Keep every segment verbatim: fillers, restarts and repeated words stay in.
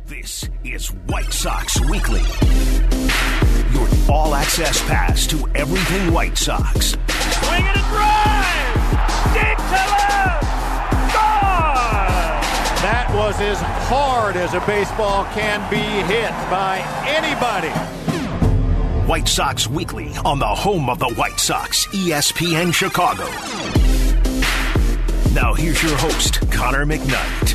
This is White Sox Weekly, your all-access pass to everything White Sox. Swing and a drive! Deep to left! Gone! That was as hard as a baseball can be hit by anybody. White Sox Weekly on the home of the White Sox, E S P N Chicago. Now here's your host, Connor McKnight.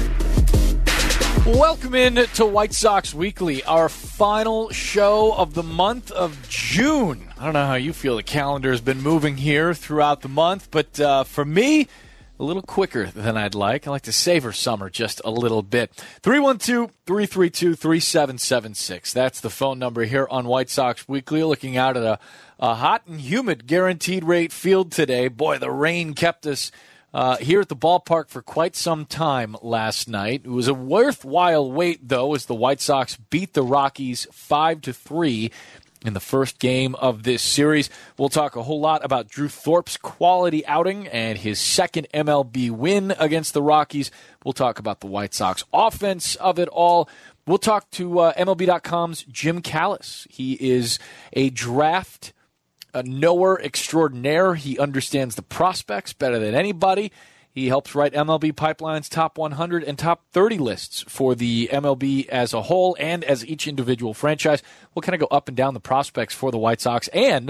Welcome in to White Sox Weekly, our final show of the month of June. I don't know how you feel. The calendar has been moving here throughout the month, but uh, for me, a little quicker than I'd like. I like to savor summer just a little bit. three one two, three three two, three seven seven six. That's the phone number here on White Sox Weekly. Looking out at a, a hot and humid guaranteed rate field today. Boy, the rain kept us Uh, here at the ballpark for quite some time last night. It was a worthwhile wait, though, as the White Sox beat the Rockies five to three in the first game of this series. We'll talk a whole lot about Drew Thorpe's quality outing and his second M L B win against the Rockies. We'll talk about the White Sox offense of it all. We'll talk to uh, M L B dot com's Jim Callis. He is a draft A knower extraordinaire. He understands the prospects better than anybody. He helps write M L B Pipeline's top one hundred and top thirty lists for the M L B as a whole and as each individual franchise. We'll kind of go up and down the prospects for the White Sox. And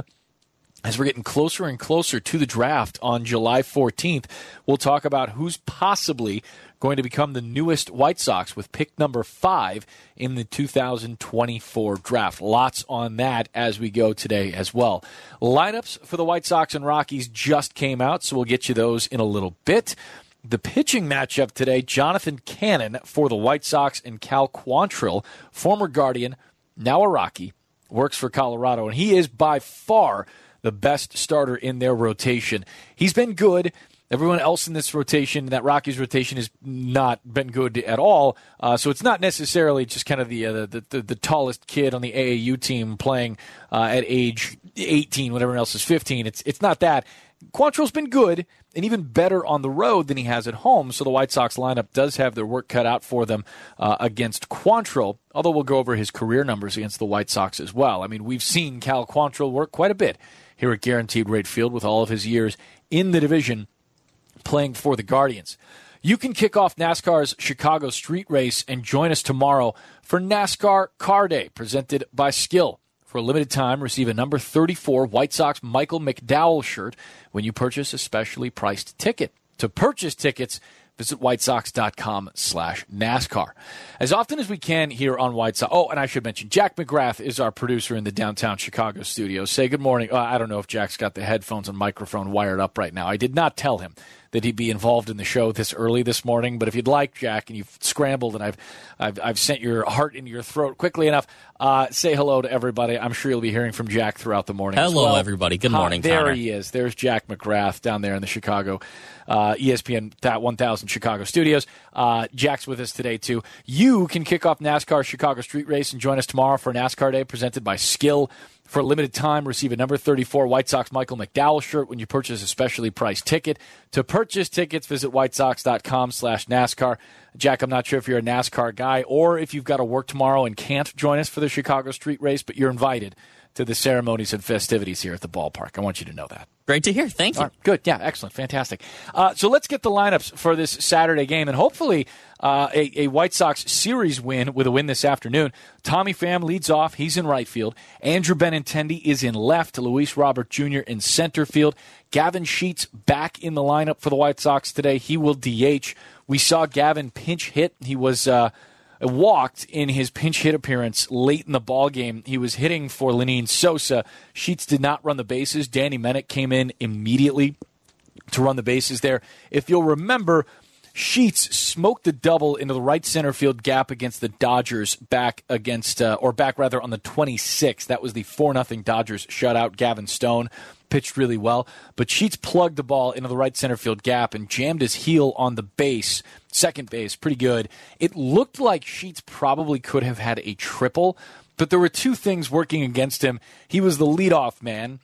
as we're getting closer and closer to the draft on July fourteenth, we'll talk about who's possibly going to become the newest White Sox with pick number five in the two thousand twenty-four draft. Lots on that as we go today as well. Lineups for the White Sox and Rockies just came out, so we'll get you those in a little bit. The pitching matchup today, Jonathan Cannon for the White Sox and Cal Quantrill, former Guardian, now a Rocky, works for Colorado, and he is by far the best starter in their rotation. He's been good. Everyone else in this rotation, that Rockies rotation, has not been good at all. Uh, so it's not necessarily just kind of the, uh, the, the the tallest kid on the A A U team playing uh, at age eighteen when everyone else is fifteen. It's it's not that. Quantrill's been good and even better on the road than he has at home. So the White Sox lineup does have their work cut out for them uh, against Quantrill, although we'll go over his career numbers against the White Sox as well. I mean, we've seen Cal Quantrill work quite a bit here at Guaranteed Rate Field with all of his years in the division playing for the Guardians. You can kick off NASCAR's Chicago Street Race and join us tomorrow for NASCAR Car Day, presented by Skill. For a limited time, receive a number thirty-four White Sox Michael McDowell shirt when you purchase a specially priced ticket. To purchase tickets, visit whitesox.com slash NASCAR. As often as we can here on White Sox. Oh, and I should mention, Jack McGrath is our producer in the downtown Chicago studio. Say good morning. Uh, I don't know if Jack's got the headphones and microphone wired up right now. I did not tell him that he'd be involved in the show this early this morning. But if you'd like, Jack, and you've scrambled and I've I've, I've sent your heart into your throat quickly enough, uh, say hello to everybody. I'm sure you'll be hearing from Jack throughout the morning. Hello, as well. everybody. Good Hi, morning, there Connor. he is. There's Jack McGrath down there in the Chicago uh, E S P N one thousand Chicago studios. Uh, Jack's with us today, too. You can kick off NASCAR Chicago Street Race and join us tomorrow for NASCAR Day presented by Skill. For a limited time, receive a number thirty-four White Sox Michael McDowell shirt when you purchase a specially priced ticket. To purchase tickets, visit whitesox.com slash NASCAR. Jack, I'm not sure if you're a NASCAR guy or if you've got to work tomorrow and can't join us for the Chicago Street Race, but you're invited to the ceremonies and festivities here at the ballpark. I want you to know that. Great to hear. Thank you. Right, good. Yeah, excellent. Fantastic. Uh, so let's get the lineups for this Saturday game, and hopefully uh, a, a White Sox series win with a win this afternoon. Tommy Pham leads off. He's in right field. Andrew Benintendi is in left. Luis Robert Junior in center field. Gavin Sheets back in the lineup for the White Sox today. He will D H. We saw Gavin pinch hit. He was uh, walked in his pinch hit appearance late in the ball game. He was hitting for Lenyn Sosa. Sheets did not run the bases. Danny Mennick came in immediately to run the bases there. If you'll remember, Sheets smoked the double into the right center field gap against the Dodgers back against, uh, or back rather on the twenty-sixth. That was the four nothing Dodgers shutout. Gavin Stone pitched really well, but Sheets plugged the ball into the right center field gap and jammed his heel on the base, second base, pretty good. It looked like Sheets probably could have had a triple, but there were two things working against him. He was the leadoff man.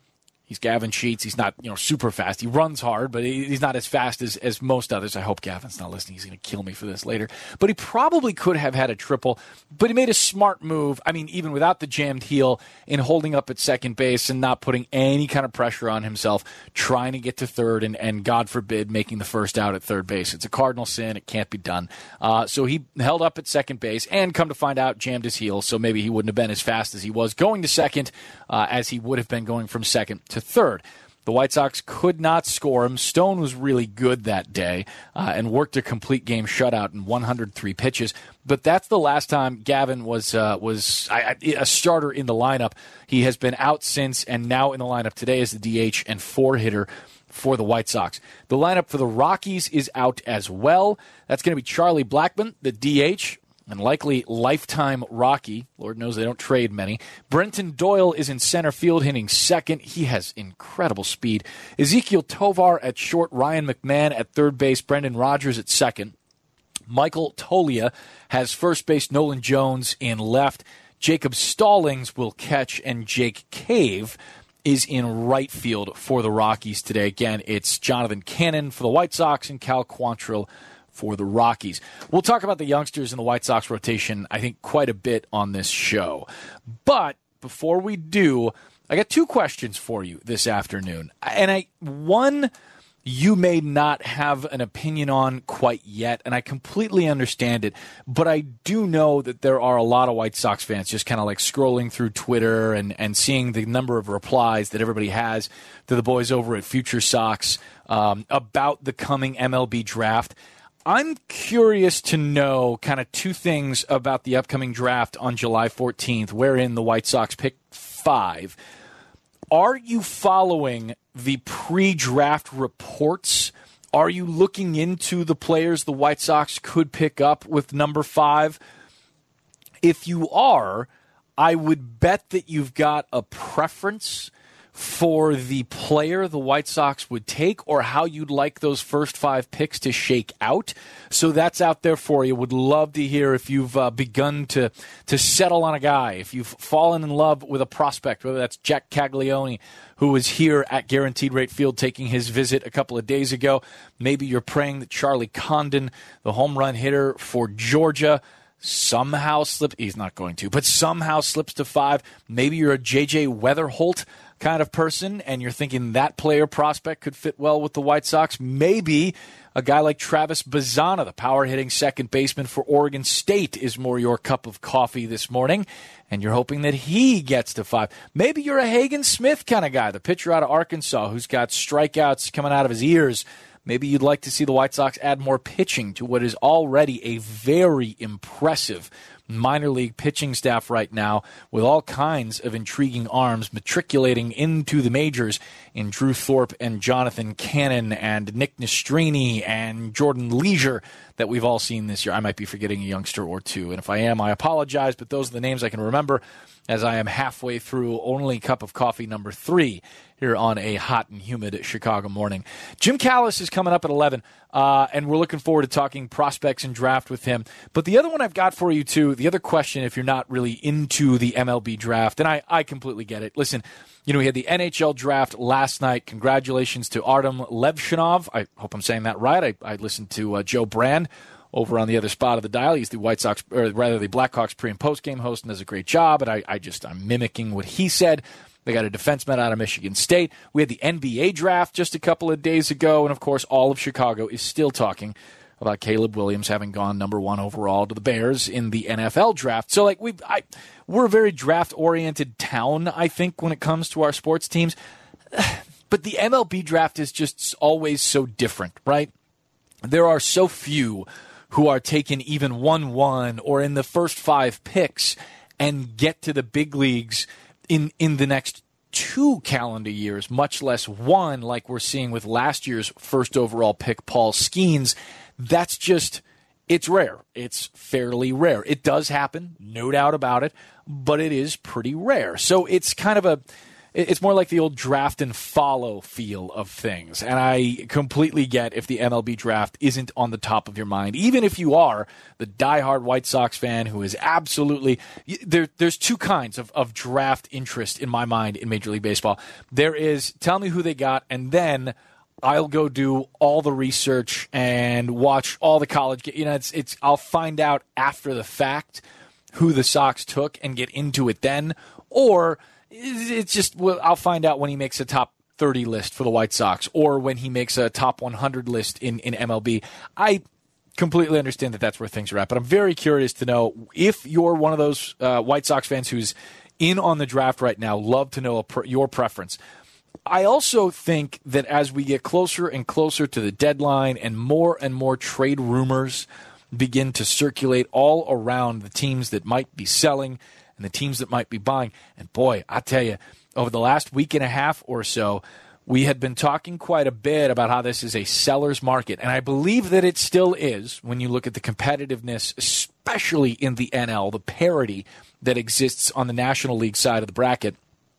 He's Gavin Sheets. He's not, you know, super fast. He runs hard, but he, he's not as fast as, as most others. I hope Gavin's not listening. He's going to kill me for this later. But he probably could have had a triple, but he made a smart move. I mean, even without the jammed heel, in holding up at second base and not putting any kind of pressure on himself, trying to get to third and, and God forbid, making the first out at third base. It's a cardinal sin. It can't be done. Uh, so he held up at second base and, come to find out, jammed his heel. So maybe he wouldn't have been as fast as he was going to second uh, as he would have been going from second to third. The White Sox could not score him. Stone was really good that day uh, and worked a complete game shutout in one hundred three pitches. But that's the last time Gavin was uh, was I, I, a starter in the lineup. He has been out since, and now in the lineup today as the D H and four-hitter for the White Sox. The lineup for the Rockies is out as well. That's going to be Charlie Blackmon, the D H, and likely lifetime Rocky. Lord knows they don't trade many. Brenton Doyle is in center field, hitting second. He has incredible speed. Ezekiel Tovar at short. Ryan McMahon at third base. Brendan Rodgers at second. Michael Tolia has first base. Nolan Jones in left. Jacob Stallings will catch, and Jake Cave is in right field for the Rockies today. Again, it's Jonathan Cannon for the White Sox and Cal Quantrill for the Rockies. We'll talk about the youngsters in the White Sox rotation, I think, quite a bit on this show. But before we do, I got two questions for you this afternoon. And I one you may not have an opinion on quite yet, and I completely understand it, but I do know that there are a lot of White Sox fans just kind of like scrolling through Twitter and, and seeing the number of replies that everybody has to the boys over at Future Sox um, about the coming M L B draft. I'm curious to know kind of two things about the upcoming draft on July fourteenth, wherein the White Sox pick five. Are you following the pre-draft reports? Are you looking into the players the White Sox could pick up with number five? If you are, I would bet that you've got a preference for the player the White Sox would take or how you'd like those first five picks to shake out. So that's out there for you. Would love to hear if you've uh, begun to to settle on a guy, if you've fallen in love with a prospect, whether that's Jack Caglione, who was here at Guaranteed Rate Field taking his visit a couple of days ago. Maybe you're praying that Charlie Condon, the home run hitter for Georgia, somehow slips. He's not going to, but somehow slips to five. Maybe you're a J J Weatherholt kind of person, and you're thinking that player prospect could fit well with the White Sox. Maybe a guy like Travis Bazzana, the power-hitting second baseman for Oregon State, is more your cup of coffee this morning, and you're hoping that he gets to five. Maybe you're a Hagen Smith kind of guy, the pitcher out of Arkansas who's got strikeouts coming out of his ears. Maybe you'd like to see the White Sox add more pitching to what is already a very impressive minor league pitching staff right now with all kinds of intriguing arms matriculating into the majors in Drew Thorpe and Jonathan Cannon and Nick Nastrini and Jordan Leisure that we've all seen this year. I might be forgetting a youngster or two, and if I am, I apologize, but those are the names I can remember as I am halfway through only cup of coffee number three here on a hot and humid Chicago morning. Jim Callis is coming up at eleven, uh, and we're looking forward to talking prospects and draft with him. But the other one I've got for you, too, the other question, if you're not really into the M L B draft, and I, I completely get it. Listen, you know, we had the N H L draft last night. Congratulations to Artem Levshinov. I hope I'm saying that right. I, I listened to uh, Joe Brand over on the other spot of the dial. He's the White Sox, or rather the Blackhawks pre- and post-game host and does a great job, and I, I just, I'm mimicking what he said. They got a defenseman out of Michigan State. We had the N B A draft just a couple of days ago, and of course, all of Chicago is still talking about Caleb Williams having gone number one overall to the Bears in the N F L draft. So, like, we, I, we're a very draft-oriented town, I think, when it comes to our sports teams. But the M L B draft is just always so different, right? There are so few who are taken even one one or in the first five picks and get to the big leagues in, in the next two calendar years, much less one like we're seeing with last year's first overall pick, Paul Skeens. That's just, it's rare. It's fairly rare. It does happen, no doubt about it, but it is pretty rare. So it's kind of a, it's more like the old draft and follow feel of things. And I completely get if the M L B draft isn't on the top of your mind, even if you are the diehard White Sox fan who is absolutely there. There's two kinds of, of draft interest in my mind in Major League Baseball. There is tell me who they got, and then I'll go do all the research and watch all the college. You know, it's it's I'll find out after the fact who the Sox took and get into it then, or it's just, well, I'll find out when he makes a top thirty list for the White Sox or when he makes a top one hundred list in, in M L B. I completely understand that that's where things are at, but I'm very curious to know if you're one of those uh, White Sox fans who's in on the draft right now, love to know a pre- your preference. I also think that as we get closer and closer to the deadline and more and more trade rumors begin to circulate all around the teams that might be selling and the teams that might be buying. And boy, I tell you, over the last week and a half or so, we had been talking quite a bit about how this is a seller's market. And I believe that it still is when you look at the competitiveness, especially in the N L, the parity that exists on the National League side of the bracket.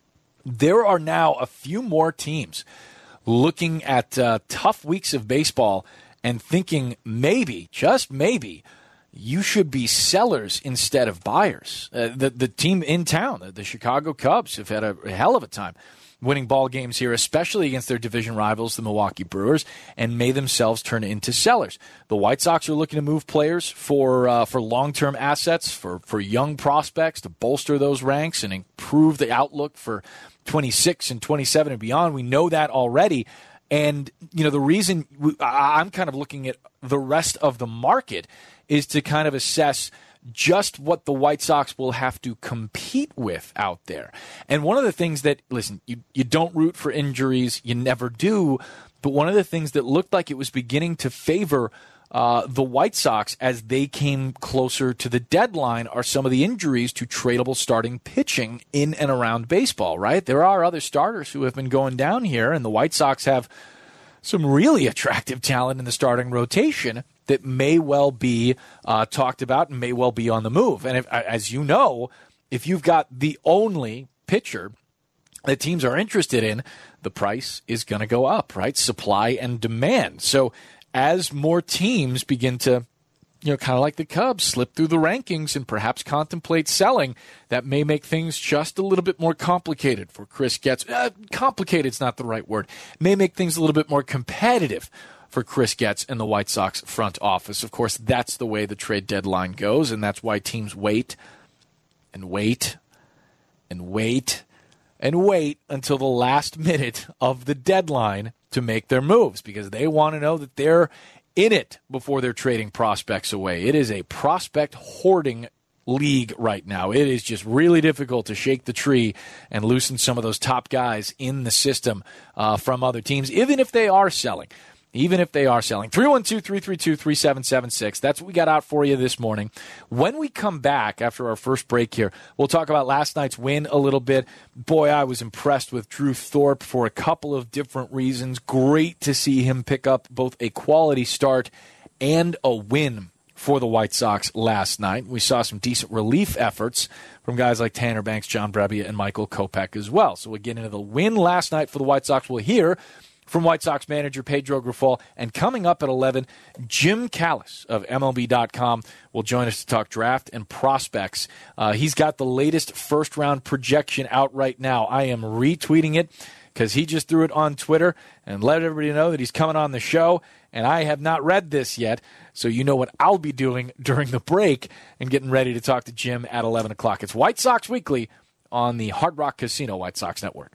There are now a few more teams looking at uh, tough weeks of baseball and thinking maybe, just maybe, you should be sellers instead of buyers. Uh, the the team in town, the, the Chicago Cubs, have had a, a hell of a time winning ball games here, especially against their division rivals, the Milwaukee Brewers, and may themselves turn into sellers. The White Sox are looking to move players for uh, for long-term assets, for, for young prospects to bolster those ranks and improve the outlook for twenty-six and twenty-seven and beyond. We know that already. And, you know, the reason we, I'm kind of looking at the rest of the market is to kind of assess just what the White Sox will have to compete with out there. And one of the things that, listen, you, you don't root for injuries, you never do, but one of the things that looked like it was beginning to favor uh, the White Sox as they came closer to the deadline are some of the injuries to tradable starting pitching in and around baseball, right? There are other starters who have been going down here, and the White Sox have some really attractive talent in the starting rotation that may well be uh, talked about and may well be on the move. And if, as you know, if you've got the only pitcher that teams are interested in, the price is going to go up, right? Supply and demand. So as more teams begin to, you know, kind of like the Cubs, slip through the rankings and perhaps contemplate selling, that may make things just a little bit more complicated for Chris Getz. Uh, complicated's not the right word. May make things a little bit more competitive for Chris Getz and the White Sox front office. Of course, that's the way the trade deadline goes, and that's why teams wait and wait and wait and wait until the last minute of the deadline to make their moves, because they want to know that they're in it before they're trading prospects away. It is a prospect hoarding league right now. It is just really difficult to shake the tree and loosen some of those top guys in the system uh, from other teams, even if they are selling. Even if they are selling. three one two, three three two, three seven seven six. That's what we got out for you this morning. When we come back after our first break here, we'll talk about last night's win a little bit. Boy, I was impressed with Drew Thorpe for a couple of different reasons. Great to see him pick up both a quality start and a win for the White Sox last night. We saw some decent relief efforts from guys like Tanner Banks, John Brebbia, and Michael Kopech as well. So we'll get into the win last night for the White Sox. We'll hear from White Sox manager Pedro Grifol. And coming up at eleven, Jim Callis of M L B dot com will join us to talk draft and prospects. Uh, he's got the latest first-round projection out right now. I am retweeting it because he just threw it on Twitter and let everybody know that he's coming on the show. And I have not read this yet, so you know what I'll be doing during the break and getting ready to talk to Jim at eleven o'clock. It's White Sox Weekly on the Hard Rock Casino White Sox Network.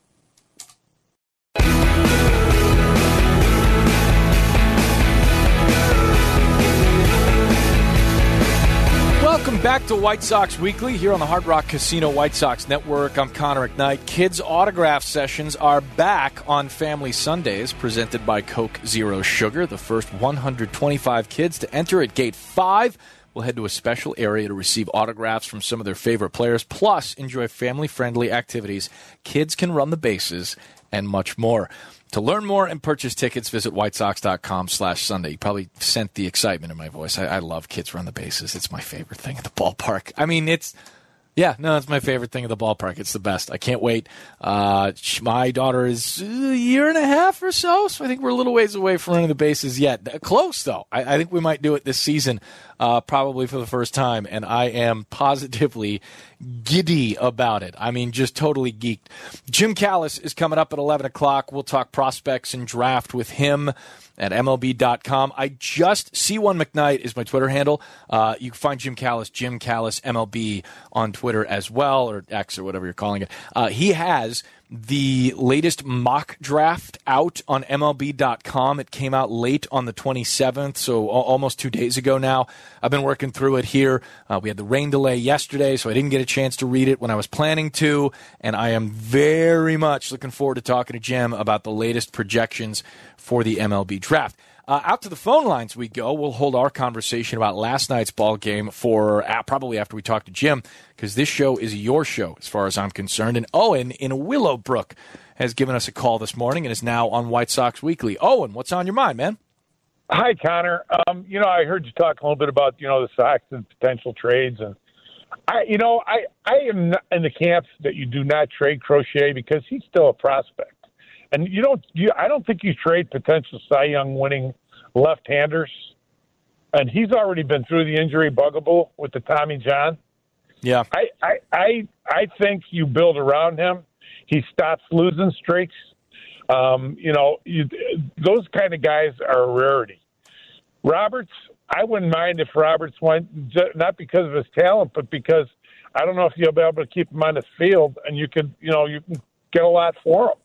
Welcome back to White Sox Weekly here on the Hard Rock Casino White Sox Network. I'm Connor McKnight. Kids autograph sessions are back on Family Sundays, presented by Coke Zero Sugar. The first one hundred twenty-five kids to enter at Gate five will head to a special area to receive autographs from some of their favorite players, plus enjoy family-friendly activities. Kids can run the bases and much more. To learn more and purchase tickets, visit whitesox.com slash Sunday. You probably sent the excitement in my voice. I, I love Kids Run the Bases. It's my favorite thing at the ballpark. I mean, it's Yeah, no, it's my favorite thing at the ballpark. It's the best. I can't wait. Uh, my daughter is a year and a half or so, so I think we're a little ways away from running the bases yet. Close, though. I, I think we might do it this season, uh, probably for the first time, and I am positively giddy about it. I mean, just totally geeked. Jim Callis is coming up at eleven o'clock. We'll talk prospects and draft with him at M L B dot com. I just, C one McKnight is my Twitter handle. Uh, you can find Jim Callis, Jim Callis M L B on Twitter as well, or X or whatever you're calling it. Uh, he has the latest mock draft out on M L B dot com. It came out late on the twenty-seventh, so almost two days ago now. I've been working through it here. Uh, we had the rain delay yesterday, so I didn't get a chance to read it when I was planning to, and I am very much looking forward to talking to Jim about the latest projections for the M L B draft. Uh, out to the phone lines we go. We'll hold our conversation about last night's ball game for uh, probably after we talk to Jim, because this show is your show as far as I'm concerned. And Owen in Willowbrook has given us a call this morning and is now on White Sox Weekly. Owen, what's on your mind, man? Hi, Connor. Um, you know, I heard you talk a little bit about, you know, the Sox and potential trades. And, I, you know, I, I am not in the camp that you do not trade Crochet because he's still a prospect. And you don't, you, I don't think you trade potential Cy Young winning left-handers. And he's already been through the injury bugaboo with the Tommy John. Yeah. I, I, I, I think you build around him. He stops losing streaks. Um, you know, you, those kind of guys are a rarity. Roberts, I wouldn't mind if Roberts went, not because of his talent, but because I don't know if you'll be able to keep him on his field, and you could, you know, you can get a lot for him.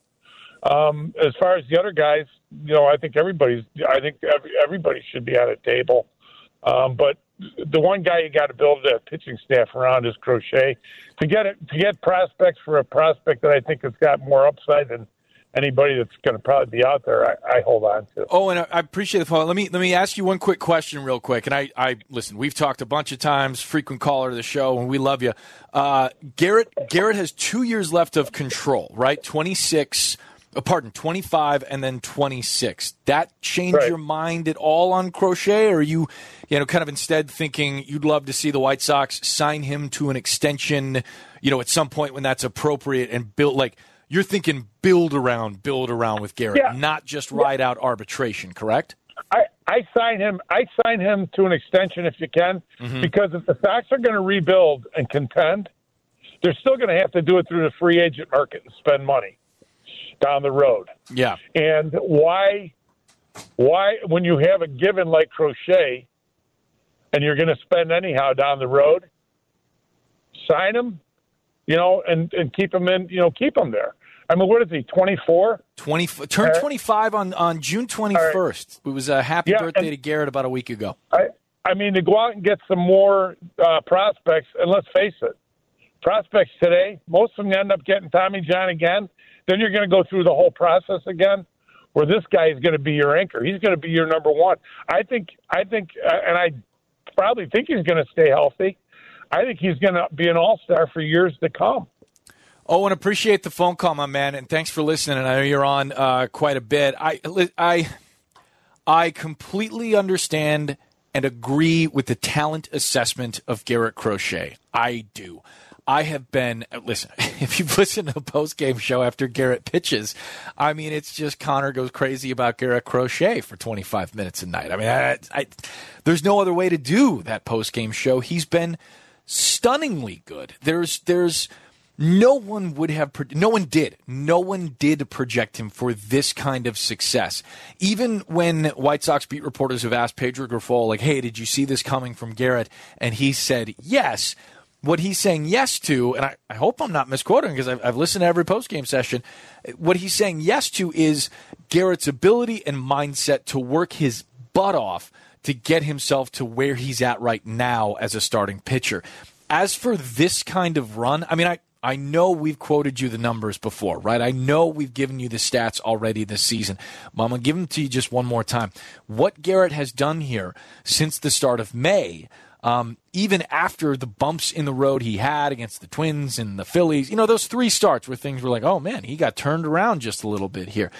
Um, as far as the other guys, you know, I think everybody's. I think every, everybody should be on a table. Um, but the one guy you got to build a pitching staff around is Crochet. To get it, to get prospects for a prospect that I think has got more upside than anybody that's going to probably be out there, I, I hold on to. Oh, and I appreciate the phone. Let me let me ask you one quick question, real quick. And I, I listen. We've talked a bunch of times. Frequent caller to the show, and we love you. Uh, Garrett Garrett has two years left of control, right? twenty-six. Oh, pardon, twenty-five and then twenty-six. That change right. your mind at all on Crochet, or are you, you know, kind of instead thinking you'd love to see the White Sox sign him to an extension, you know, at some point when that's appropriate and build, like, you're thinking build around, build around with Garrett, yeah. not just ride yeah. out arbitration, correct? I, I sign him. I sign him to an extension if you can, mm-hmm. because if the Sox are going to rebuild and contend, they're still going to have to do it through the free agent market and spend money down the road. Yeah. And why, why, when you have a given like Crochet and you're going to spend anyhow down the road, sign him, you know, and, and keep him in, you know, keep him there. I mean, what is he, twenty-four? twenty, turned uh, twenty-five on, on June twenty-first. Right. It was a happy yeah, birthday to Garrett about a week ago. I, I mean, to go out and get some more uh, prospects, and let's face it, prospects today, most of them end up getting Tommy John again. Then you're going to go through the whole process again, where this guy is going to be your anchor. He's going to be your number one. I think, I think, uh, and I probably think he's going to stay healthy. I think he's going to be an all-star for years to come. Oh, and appreciate the phone call, my man, and thanks for listening. I know you're on uh, quite a bit. I, I, I completely understand and agree with the talent assessment of Garrett Crochet. I do. I have been, listen, if you've listened to the post-game show after Garrett pitches, I mean, it's just Connor goes crazy about Garrett Crochet for twenty-five minutes a night. I mean, I, I, there's no other way to do that post-game show. He's been stunningly good. There's, there's, no one would have, no one did, no one did project him for this kind of success. Even when White Sox beat reporters have asked Pedro Grifol, like, hey, did you see this coming from Garrett? And he said, yes. What he's saying yes to, and I, I hope I'm not misquoting because I've, I've listened to every postgame session, what he's saying yes to is Garrett's ability and mindset to work his butt off to get himself to where he's at right now as a starting pitcher. As for this kind of run, I mean, I, I know we've quoted you the numbers before, right? I know we've given you the stats already this season, but I'm going to give them to you just one more time. What Garrett has done here since the start of May, Um, even after the bumps in the road he had against the Twins and the Phillies, you know, those three starts where things were like, oh, man, he got turned around just a little bit here.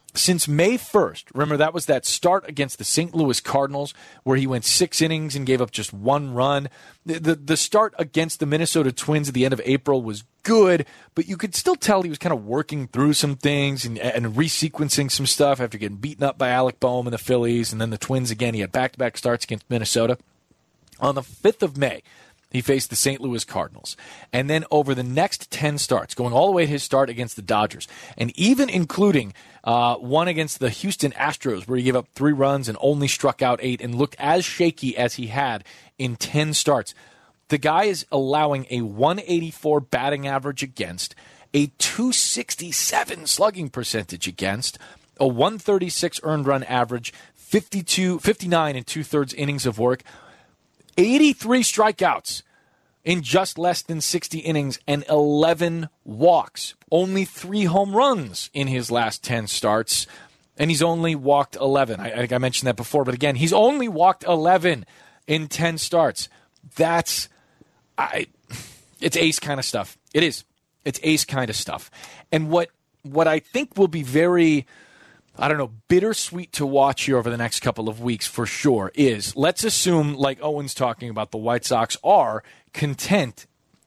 Since May first, remember that was that start against the Saint Louis Cardinals where he went six innings and gave up just one run. The, the, the start against the Minnesota Twins at the end of April was good, but you could still tell he was kind of working through some things and, and resequencing some stuff after getting beaten up by Alec Boehm and the Phillies, and then the Twins again. He had back-to-back starts against Minnesota. On the fifth of May, he faced the Saint Louis Cardinals. And then over the next ten starts, going all the way to his start against the Dodgers, and even including uh, one against the Houston Astros, where he gave up three runs and only struck out eight and looked as shaky as he had in ten starts. The guy is allowing a one eighty-four batting average against, a two sixty-seven slugging percentage against, a one thirty-six earned run average, fifty-two, fifty-nine and two-thirds innings of work, eighty-three strikeouts in just less than sixty innings, and eleven walks. Only three home runs in his last ten starts, and he's only walked eleven. I, I think I mentioned that before, but again, he's only walked eleven in ten starts. That's, I, it's ace kind of stuff. It is. It's ace kind of stuff. And what what I think will be very, I don't know, bittersweet to watch here over the next couple of weeks for sure is, let's assume, like Owen's talking about, the White Sox are content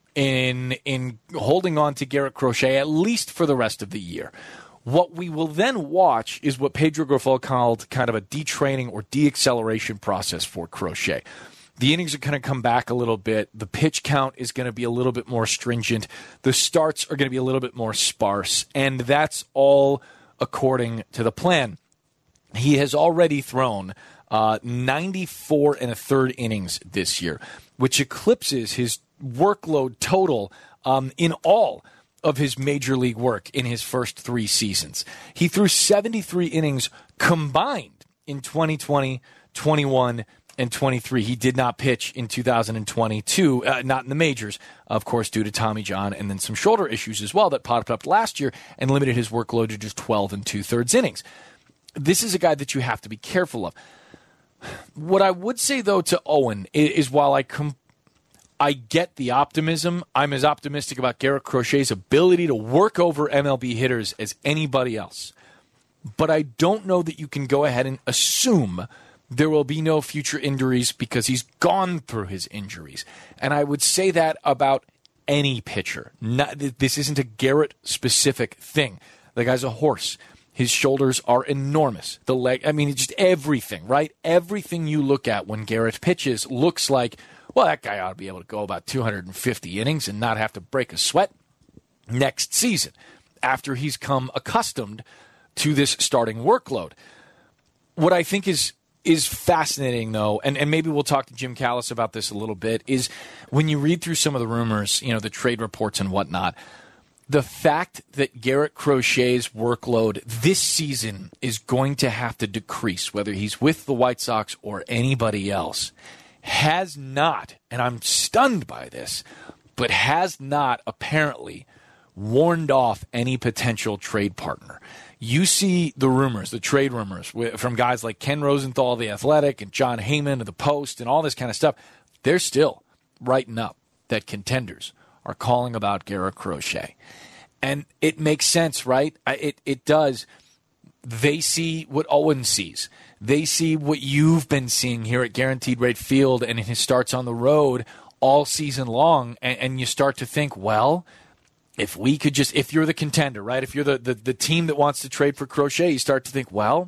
in in holding on to Garrett Crochet at least for the rest of the year. What we will then watch is what Pedro Grifol called kind of a detraining or deacceleration process for Crochet. The innings are going to come back a little bit. The pitch count is going to be a little bit more stringent. The starts are going to be a little bit more sparse. And that's all according to the plan. He has already thrown uh, ninety-four and a third innings this year, which eclipses his workload total um, in all of his major league work in his first three seasons. He threw seventy-three innings combined in twenty twenty, twenty-one, and twenty-three. He did not pitch in two thousand twenty-two, uh, not in the majors, of course, due to Tommy John and then some shoulder issues as well that popped up last year and limited his workload to just twelve and two-thirds innings. This is a guy that you have to be careful of. What I would say, though, to Owen is, is while I com- I get the optimism, I'm as optimistic about Garrett Crochet's ability to work over M L B hitters as anybody else. But I don't know that you can go ahead and assume there will be no future injuries because he's gone through his injuries. And I would say that about any pitcher. Not, this isn't a Garrett-specific thing. The guy's a horse. His shoulders are enormous. The leg, I mean, just everything, right? Everything you look at when Garrett pitches looks like, well, that guy ought to be able to go about two hundred fifty innings and not have to break a sweat next season after he's come accustomed to this starting workload. What I think is is fascinating, though, and, and maybe we'll talk to Jim Callis about this a little bit, is when you read through some of the rumors, you know, the trade reports and whatnot, the fact that Garrett Crochet's workload this season is going to have to decrease, whether he's with the White Sox or anybody else, has not, and I'm stunned by this, but has not apparently warned off any potential trade partner. You see the rumors, the trade rumors from guys like Ken Rosenthal of The Athletic and John Heyman of The Post and all this kind of stuff. They're still writing up that contenders are calling about Garrett Crochet. And it makes sense, right? It it does. They see what Owen sees. They see what you've been seeing here at Guaranteed Rate Field and in his starts on the road all season long. And, and you start to think, well, if we could just, if you're the contender, right? If you're the, the, the team that wants to trade for Crochet, you start to think, well,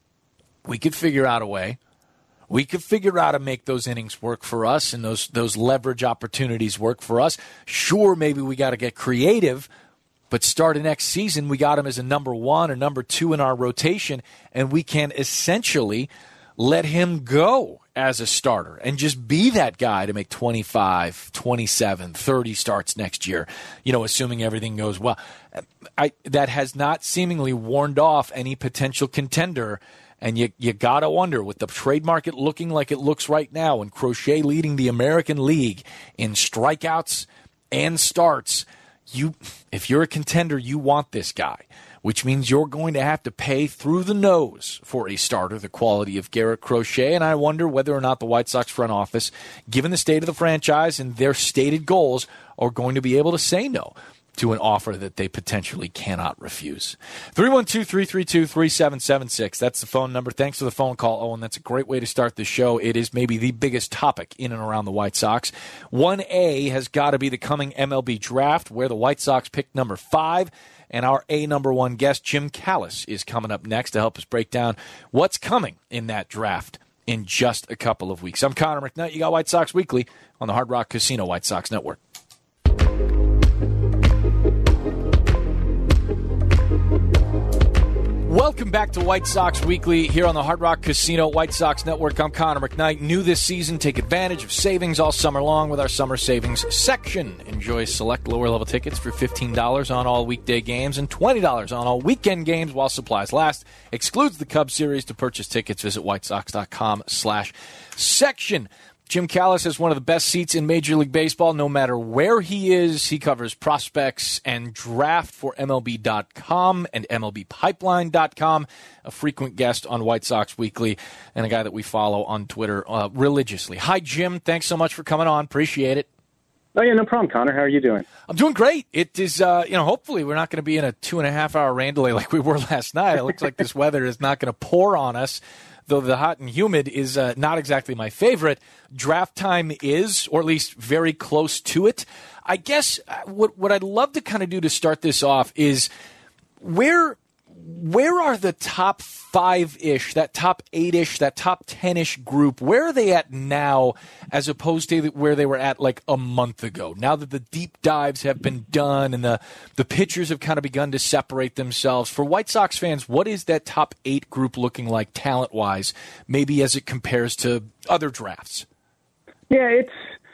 we could figure out a way. We could figure out how to make those innings work for us and those those leverage opportunities work for us. Sure, maybe we got to get creative, but starting next season, we got him as a number one or number two in our rotation, and we can essentially let him go as a starter and just be that guy to make twenty-five, twenty-seven, thirty starts next year, you know, assuming everything goes well. I, that has not seemingly warned off any potential contender. And you you got to wonder, with the trade market looking like it looks right now and Crochet leading the American League in strikeouts and starts, you if you're a contender, you want this guy, which means you're going to have to pay through the nose for a starter the quality of Garrett Crochet. And I wonder whether or not the White Sox front office, given the state of the franchise and their stated goals, are going to be able to say no to an offer that they potentially cannot refuse. three one two, three three two, three seven seven six. That's the phone number. Thanks for the phone call, Owen. That's a great way to start the show. It is maybe the biggest topic in and around the White Sox. one A has got to be the coming M L B draft, where the White Sox pick number five. And our A number one guest, Jim Callis, is coming up next to help us break down what's coming in that draft in just a couple of weeks. I'm Connor McKnight. You got White Sox Weekly on the Hard Rock Casino White Sox Network. Welcome back to White Sox Weekly here on the Hard Rock Casino White Sox Network. I'm Connor McKnight. New this season, take advantage of savings all summer long with our summer savings section. Enjoy select lower-level tickets for fifteen dollars on all weekday games and twenty dollars on all weekend games while supplies last. Excludes the Cubs series. To purchase tickets, visit whitesox.com slash section. Jim Callis has one of the best seats in Major League Baseball. No matter where he is, he covers prospects and draft for M L B dot com and M L B pipeline dot com. A frequent guest on White Sox Weekly and a guy that we follow on Twitter uh, religiously. Hi, Jim. Thanks so much for coming on. Appreciate it. Oh, yeah, no problem, Connor. How are you doing? I'm doing great. It is, uh, you know, hopefully we're not going to be in a two-and-a-half-hour rain delay like we were last night. It looks like this weather is not going to pour on us, though the hot and humid is uh, not exactly my favorite. Draft time is, or at least very close to it. I guess what what I'd love to kind of do to start this off is where where are the top five-ish, that top eight-ish, that top ten-ish group, where are they at now as opposed to where they were at like a month ago? Now that the deep dives have been done and the, the pitchers have kind of begun to separate themselves. For White Sox fans, what is that top eight group looking like talent-wise, maybe as it compares to other drafts? Yeah, it's.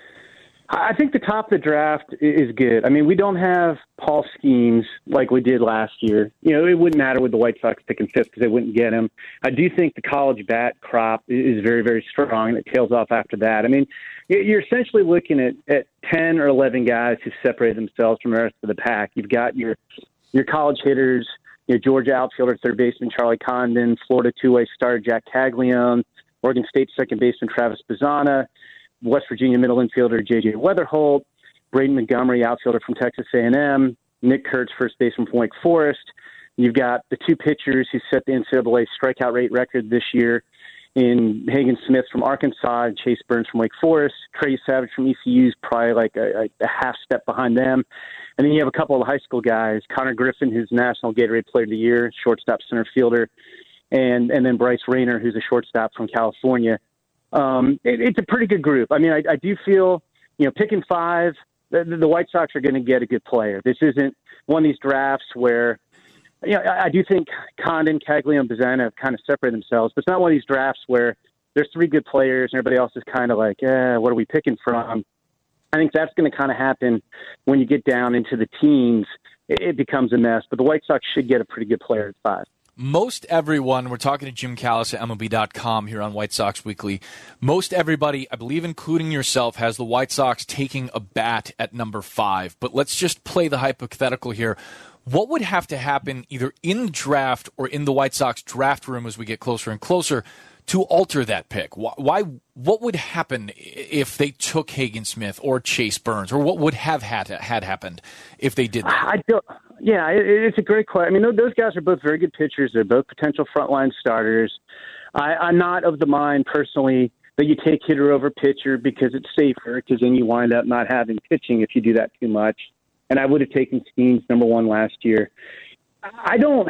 I think the top of the draft is good. I mean, we don't have Paul Skeens like we did last year. You know, it wouldn't matter with the White Sox picking fifth because they wouldn't get him. I do think the college bat crop is very, very strong, and it tails off after that. I mean, you're essentially looking at, at ten or eleven guys who separate themselves from the rest of the pack. You've got your your college hitters, your Georgia outfielder, third baseman Charlie Condon, Florida two-way starter Jack Caglione, Oregon State second baseman Travis Bazzana, West Virginia middle infielder J J Weatherholt, Braden Montgomery, outfielder from Texas A and M, Nick Kurtz, first baseman from Wake Forest. You've got the two pitchers who set the N C double A strikeout rate record this year in Hagen Smith from Arkansas and Chase Burns from Wake Forest. Trey Savage from E C U is probably like a, a half step behind them. And then you have a couple of high school guys, Connor Griffin, who's National Gatorade Player of the Year, shortstop center fielder, and, and then Bryce Rayner, who's a shortstop from California. Um, it, it's a pretty good group. I mean, I, I do feel, you know, picking five, the, the White Sox are going to get a good player. This isn't one of these drafts where, you know, I, I do think Condon, Caglione, and Bazzana have kind of separated themselves, but it's not one of these drafts where there's three good players and everybody else is kind of like, eh, what are we picking from? I think that's going to kind of happen when you get down into the teens. It, it becomes a mess, but the White Sox should get a pretty good player at five. Most everyone, we're talking to Jim Callis at M L B dot com here on White Sox Weekly. Most everybody, I believe including yourself, has the White Sox taking a bat at number five. But let's just play the hypothetical here. What would have to happen either in the draft or in the White Sox draft room as we get closer and closer to alter that pick? Why? What would happen if they took Hagen Smith or Chase Burns, or what would have had had happened if they did that? I don't. Yeah, it, it's a great question. I mean, those guys are both very good pitchers. They're both potential frontline starters. I, I'm not of the mind personally that you take hitter over pitcher because it's safer, because then you wind up not having pitching if you do that too much. And I would have taken Skeens number one last year. I don't,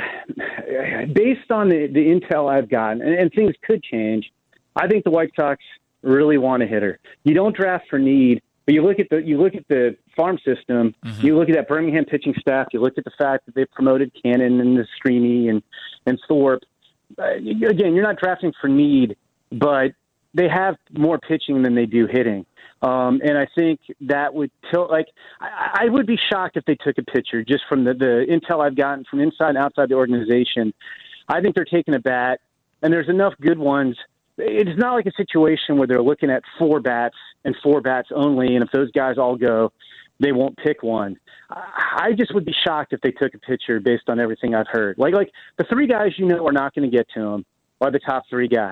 based on the, the intel I've gotten, and, and things could change, I think the White Sox really want a hitter. You don't draft for need, but you look at the you look at the farm system, mm-hmm. you look at that Birmingham pitching staff, you look at the fact that they've promoted Cannon and Streamy and, and Thorpe. Uh, again, you're not drafting for need, but they have more pitching than they do hitting. Um, and I think that would tilt, like, I, I would be shocked if they took a pitcher just from the, the intel I've gotten from inside and outside the organization. I think they're taking a bat, and there's enough good ones. It's not like a situation where they're looking at four bats and four bats only, and if those guys all go, they won't pick one. I just would be shocked if they took a pitcher based on everything I've heard. Like, like the three guys you know are not going to get to them are the top three guys.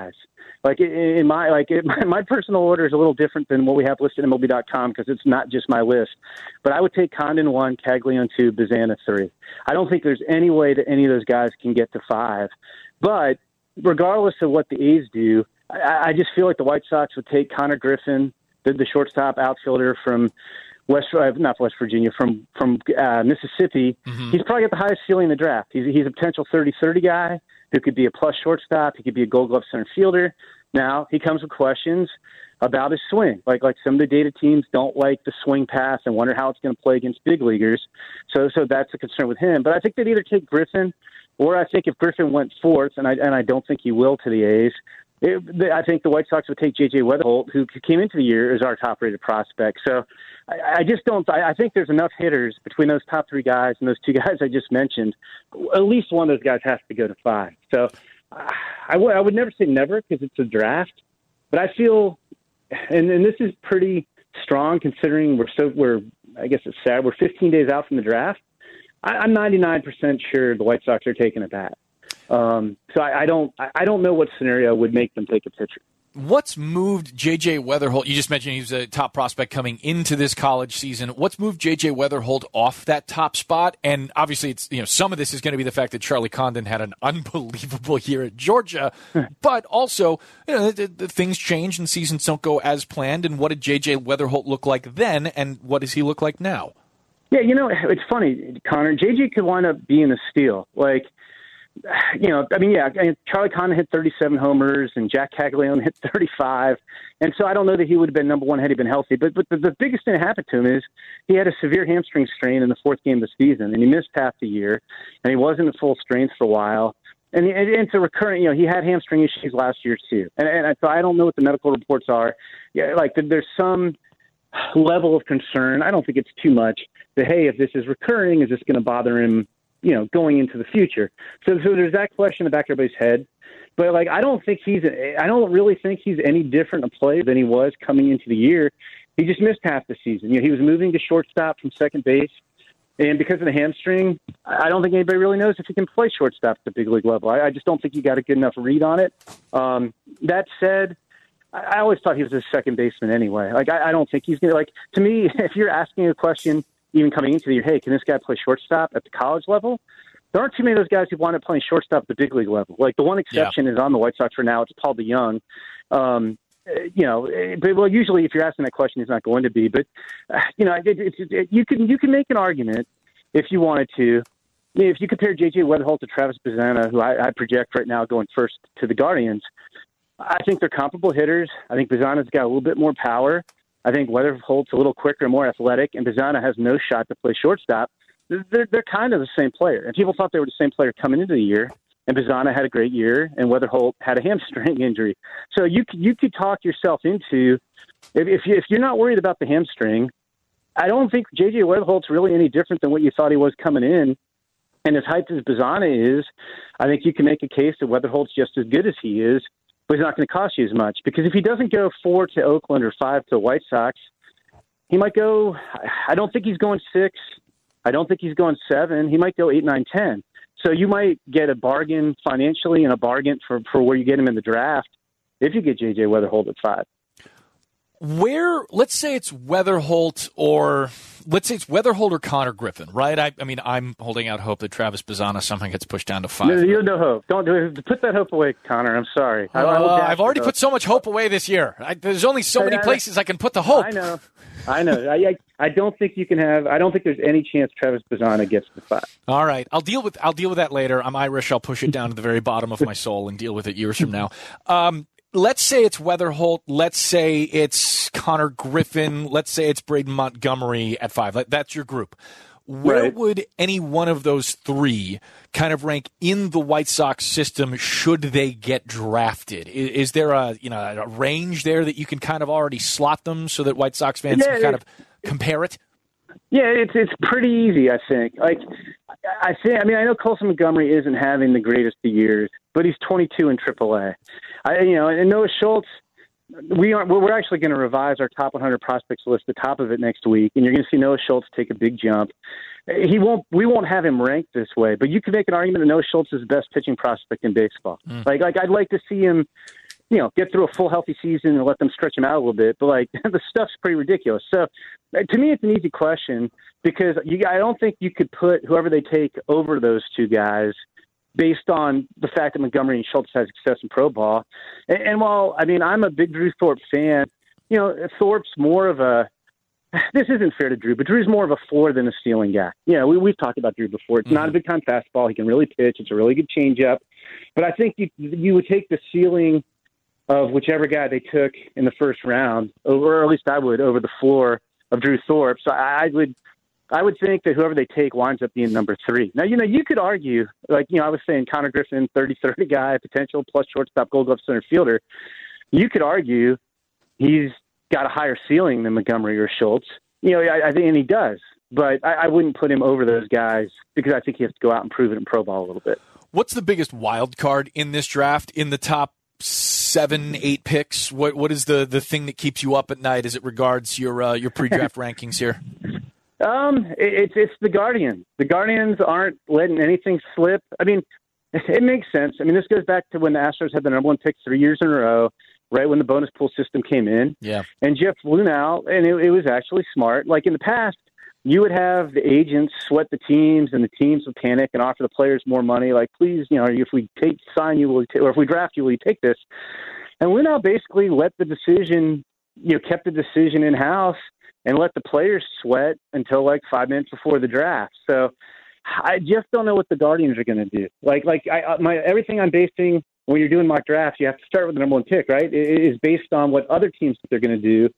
Like in my like it, my, my personal order is a little different than what we have listed at M L B dot com because it's not just my list. But I would take Condon one, Caglione two, Bazana three. I don't think there's any way that any of those guys can get to five. But regardless of what the A's do, I, I just feel like the White Sox would take Connor Griffin, the, the shortstop outfielder from West, uh, not West Virginia, from from uh, Mississippi. Mm-hmm. He's probably got the highest ceiling in the draft. He's he's a potential thirty thirty guy who could be a plus shortstop. He could be a Gold Glove center fielder. Now he comes with questions about his swing. Like like some of the data teams don't like the swing pass and wonder how it's going to play against big leaguers. So so that's a concern with him. But I think they'd either take Griffin, or I think if Griffin went fourth, and I and I don't think he will to the A's, it, I think the White Sox would take J J Weatherholt, who came into the year as our top-rated prospect. So I, I just don't. I, I think there's enough hitters between those top three guys and those two guys I just mentioned. At least one of those guys has to go to five. So uh, I, w- I would never say never because it's a draft, but I feel, and, and this is pretty strong considering we're so we're. I guess it's sad we're fifteen days out from the draft. I, I'm ninety-nine percent sure the White Sox are taking a bat. Um, so I, I don't, I don't know what scenario would make them take a pitcher. What's moved J J Weatherholt? You just mentioned he was a top prospect coming into this college season. What's moved J J Weatherholt off that top spot? And obviously, it's you know some of this is going to be the fact that Charlie Condon had an unbelievable year at Georgia, but also you know the, the things change and seasons don't go as planned. And what did J J Weatherholt look like then, and what does he look like now? Yeah, you know it's funny, Connor. J J could wind up being a steal, like. You know, I mean, yeah, Charlie Condon hit thirty-seven homers and Jack Caglione hit thirty-five. And so I don't know that he would have been number one had he been healthy. But, but the, the biggest thing that happened to him is he had a severe hamstring strain in the fourth game of the season, and he missed half the year, and he wasn't at full strength for a while. And, and it's a recurrent, you know, he had hamstring issues last year too. And, and so I don't know what the medical reports are. Yeah, like there's some level of concern. I don't think it's too much that, hey, if this is recurring, is this going to bother him? You know, going into the future. So, so there's that question in the back of everybody's head. But, like, I don't think he's – I don't really think he's any different a player than he was coming into the year. He just missed half the season. You know, he was moving to shortstop from second base. And because of the hamstring, I don't think anybody really knows if he can play shortstop at the big league level. I, I just don't think he got a good enough read on it. Um, that said, I, I always thought he was a second baseman anyway. Like, I, I don't think he's going to – like, to me, if you're asking a question – even coming into the year, hey, can this guy play shortstop at the college level? There aren't too many of those guys who want to play shortstop at the big league level. Like the one exception yeah. is on the White Sox for now. It's Paul DeYoung. Um, you know, but well, usually if you're asking that question, he's not going to be. But uh, you know, it, it, it, you can you can make an argument if you wanted to. If you compare J J Weatherholt to Travis Bazana, who I, I project right now going first to the Guardians, I think they're comparable hitters. I think Bazana's got a little bit more power. I think Weatherholt's a little quicker, more athletic, and Bazana has no shot to play shortstop. They're, they're kind of the same player. And people thought they were the same player coming into the year, and Bazana had a great year, and Weatherholt had a hamstring injury. So you you could talk yourself into, if, if, you, if you're not worried about the hamstring, I don't think J J Weatherholt's really any different than what you thought he was coming in. And as hyped as Bazana is, I think you can make a case that Weatherholt's just as good as he is, but he's not going to cost you as much. Because if he doesn't go four to Oakland or five to the White Sox, he might go – I don't think he's going six. I don't think he's going seven. He might go eight, nine, ten. So you might get a bargain financially and a bargain for, for where you get him in the draft if you get J J Weatherholt at five. Where, let's say it's Weatherholt or let's say it's Weatherholt or Connor Griffin, right? I, I mean, I'm holding out hope that Travis Bazana somehow gets pushed down to five. No, you have no hope. Don't do it. Put that hope away, Connor. I'm sorry. Uh, I, I've already put so much hope away this year. I, there's only so many places I can put the hope. I know. I know. I, I I don't think you can have. I don't think there's any chance Travis Bazana gets to five. All right, I'll deal with. I'll deal with that later. I'm Irish. I'll push it down to the very bottom of my soul and deal with it years from now. Um, Let's say it's Weatherholt. Let's say it's Connor Griffin. Let's say it's Braden Montgomery at five. That's your group. Where right. would any one of those three kind of rank in the White Sox system should they get drafted? Is, is there a you know a range there that you can kind of already slot them so that White Sox fans yeah, can kind of compare it? Yeah, it's it's pretty easy, I think. Like, I think, I mean, I know Colson Montgomery isn't having the greatest of years, but he's twenty-two in triple A. I, you know, and Noah Schultz, we are we're actually going to revise our top one hundred prospects list, the top of it next week, and you're going to see Noah Schultz take a big jump. He won't. We won't have him ranked this way, but you can make an argument that Noah Schultz is the best pitching prospect in baseball. Mm. Like, like I'd like to see him. you know, get through a full healthy season and let them stretch them out a little bit. But, like, the stuff's pretty ridiculous. So, to me, it's an easy question because you, I don't think you could put whoever they take over those two guys based on the fact that Montgomery and Schultz had success in pro ball. And, and while, I mean, I'm a big Drew Thorpe fan, you know, Thorpe's more of a – this isn't fair to Drew, but Drew's more of a floor than a ceiling guy. You know, we, we've talked about Drew before. It's mm-hmm. not a big-time fastball. He can really pitch. It's a really good changeup. But I think you, you would take the ceiling of whichever guy they took in the first round, or at least I would, over the floor of Drew Thorpe. So I, I would I would think that whoever they take winds up being number three. Now, you know, you could argue, like, you know, I was saying Connor Griffin, thirty thirty guy, potential plus shortstop, gold glove center fielder. You could argue he's got a higher ceiling than Montgomery or Schultz. You know, I, I think, and he does. But I, I wouldn't put him over those guys because I think he has to go out and prove it in pro ball a little bit. What's the biggest wild card in this draft in the top seven, eight picks? What What is the, the thing that keeps you up at night as it regards your uh, your pre-draft rankings here? Um, it, it's it's the Guardians. The Guardians aren't letting anything slip. I mean, it makes sense. I mean, this goes back to when the Astros had the number one pick three years in a row, right when the bonus pool system came in. Yeah. And Jeff Lunau, and it, it was actually smart. Like in the past, you would have the agents sweat the teams, and the teams would panic and offer the players more money. Like, please, you know, if we take sign you, will you take, or if we draft you, will you take this? And Lunau basically let the decision, you know, kept the decision in house and let the players sweat until like five minutes before the draft. So I just don't know what the Guardians are going to do. Like, like I, my everything I'm basing when you're doing mock drafts, you have to start with the number one pick, right? It is based on what other teams think they're going to do,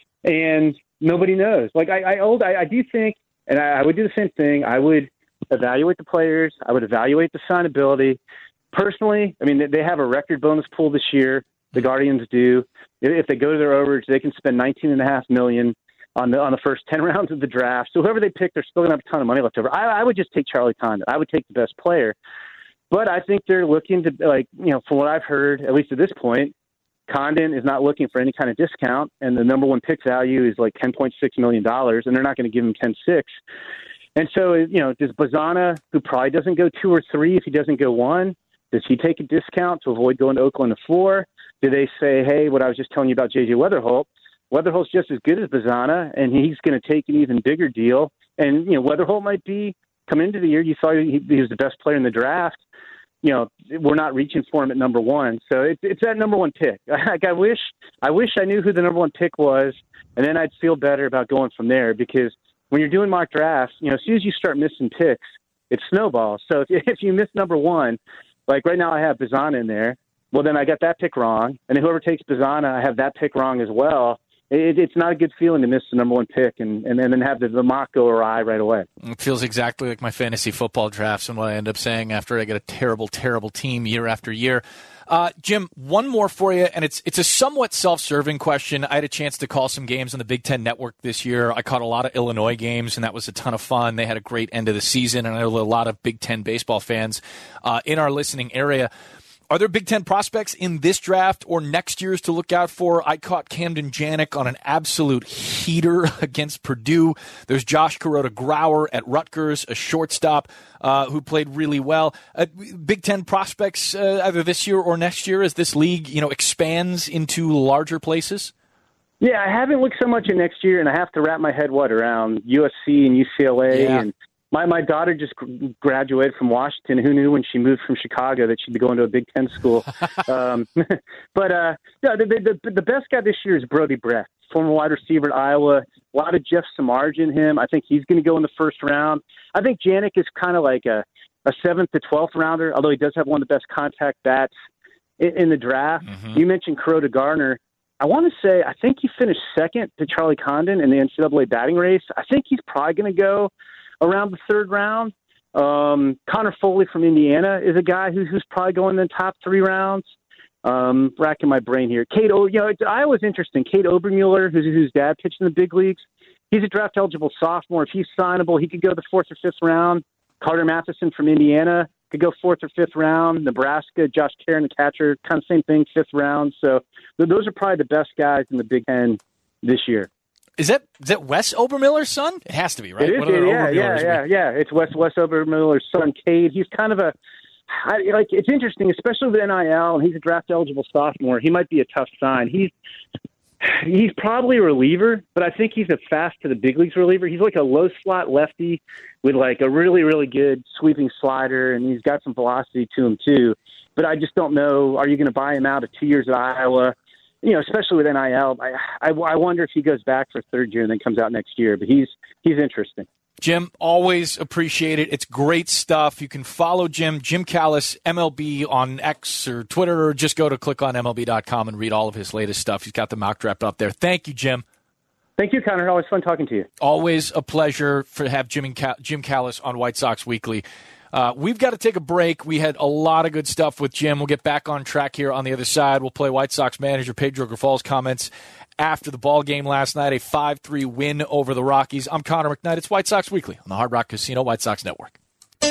and nobody knows. Like I, I old, I, I do think, and I, I would do the same thing. I would evaluate the players. I would evaluate the signability. Personally, I mean, they have a record bonus pool this year. The Guardians do. If they go to their overage, they can spend nineteen and a half million on the on the first ten rounds of the draft. So whoever they pick, they're still going to have a ton of money left over. I, I would just take Charlie Condon. I would take the best player. But I think they're looking to, like, you know, from what I've heard, at least at this point, Condon is not looking for any kind of discount, and the number one pick value is like ten point six million dollars, and they're not going to give him ten six. And so, you know, does Bazana, who probably doesn't go two or three if he doesn't go one, does he take a discount to avoid going to Oakland at four? Do they say, hey, what I was just telling you about J J Weatherholt, Weatherholt's just as good as Bazana, and he's going to take an even bigger deal. And, you know, Weatherholt might be, come into the year, you thought he, he was the best player in the draft. You know, we're not reaching for him at number one. So it's it's that number one pick. Like I wish I wish I knew who the number one pick was, and then I'd feel better about going from there. Because when you're doing mock drafts, you know, as soon as you start missing picks, it snowballs. So if, if you miss number one, like right now I have Bazana in there, well, then I got that pick wrong. And then whoever takes Bazana, I have that pick wrong as well. It, it's not a good feeling to miss the number one pick and, and, and then have the, the mock go awry right away. It feels exactly like my fantasy football drafts and what I end up saying after I get a terrible, terrible team year after year. Uh, Jim, one more for you, and it's it's a somewhat self-serving question. I had a chance to call some games on the Big Ten Network this year. I caught a lot of Illinois games, and that was a ton of fun. They had a great end of the season, and I know a lot of Big Ten baseball fans uh, in our listening area. Are there Big Ten prospects in this draft or next year's to look out for? I caught Camden Janik on an absolute heater against Purdue. There's Josh Kuroda-Grauer at Rutgers, a shortstop uh, who played really well. Uh, Big Ten prospects uh, either this year or next year as this league, you know, expands into larger places? Yeah, I haven't looked so much at next year, and I have to wrap my head what around U S C and U C L A yeah. and My my daughter just graduated from Washington. Who knew when she moved from Chicago that she'd be going to a Big Ten school? um, but uh, yeah, the, the the best guy this year is Brody Brecht, former wide receiver at Iowa. A lot of Jeff Samardzija in him. I think he's going to go in the first round. I think Janik is kind of like a, a seventh to twelfth rounder, although he does have one of the best contact bats in, in the draft. Mm-hmm. You mentioned Kuroda-Grauer. I want to say I think he finished second to Charlie Condon in the N C double A batting race. I think he's probably going to go around the third round. Um, Connor Foley from Indiana is a guy who, who's probably going in the top three rounds. Um, racking my brain here. Cade, o- you know, it's, Iowa's interesting. Cade Obermuller, who's, whose dad pitched in the big leagues, he's a draft-eligible sophomore. If he's signable, he could go the fourth or fifth round. Carter Matheson from Indiana could go fourth or fifth round. Nebraska, Josh Caron, the catcher, kind of same thing, fifth round. So those are probably the best guys in the Big Ten this year. Is that is that Wes Obermiller's son? It has to be, right? It is, yeah, yeah, yeah, yeah. It's Wes Wes Obermiller's son, Cade. He's kind of a I, like it's interesting, especially with N I L, and he's a draft eligible sophomore. He might be a tough sign. He's he's probably a reliever, but I think he's a fast to the big leagues reliever. He's like a low slot lefty with like a really really good sweeping slider, and he's got some velocity to him too. But I just don't know. Are you going to buy him out of two years at Iowa? You know, especially with N I L. I, I I wonder if he goes back for third year and then comes out next year. But he's he's interesting. Jim, always appreciate it. It's great stuff. You can follow Jim, Jim Callis, M L B on X or Twitter, or just go to click on M L B dot com and read all of his latest stuff. He's got the mock draft up there. Thank you, Jim. Thank you, Connor. Always fun talking to you. Always a pleasure for to have Jim, Jim Callis on White Sox Weekly. Uh, we've got to take a break. We had a lot of good stuff with Jim. We'll get back on track here on the other side. We'll play White Sox manager Pedro Grifal's comments after the ball game last night, a five three win over the Rockies. I'm Connor McKnight. It's White Sox Weekly on the Hard Rock Casino White Sox Network.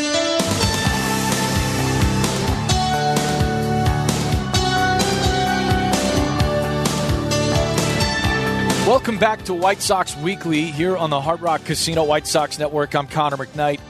Welcome back to White Sox Weekly here on the Hard Rock Casino White Sox Network. I'm Connor McKnight.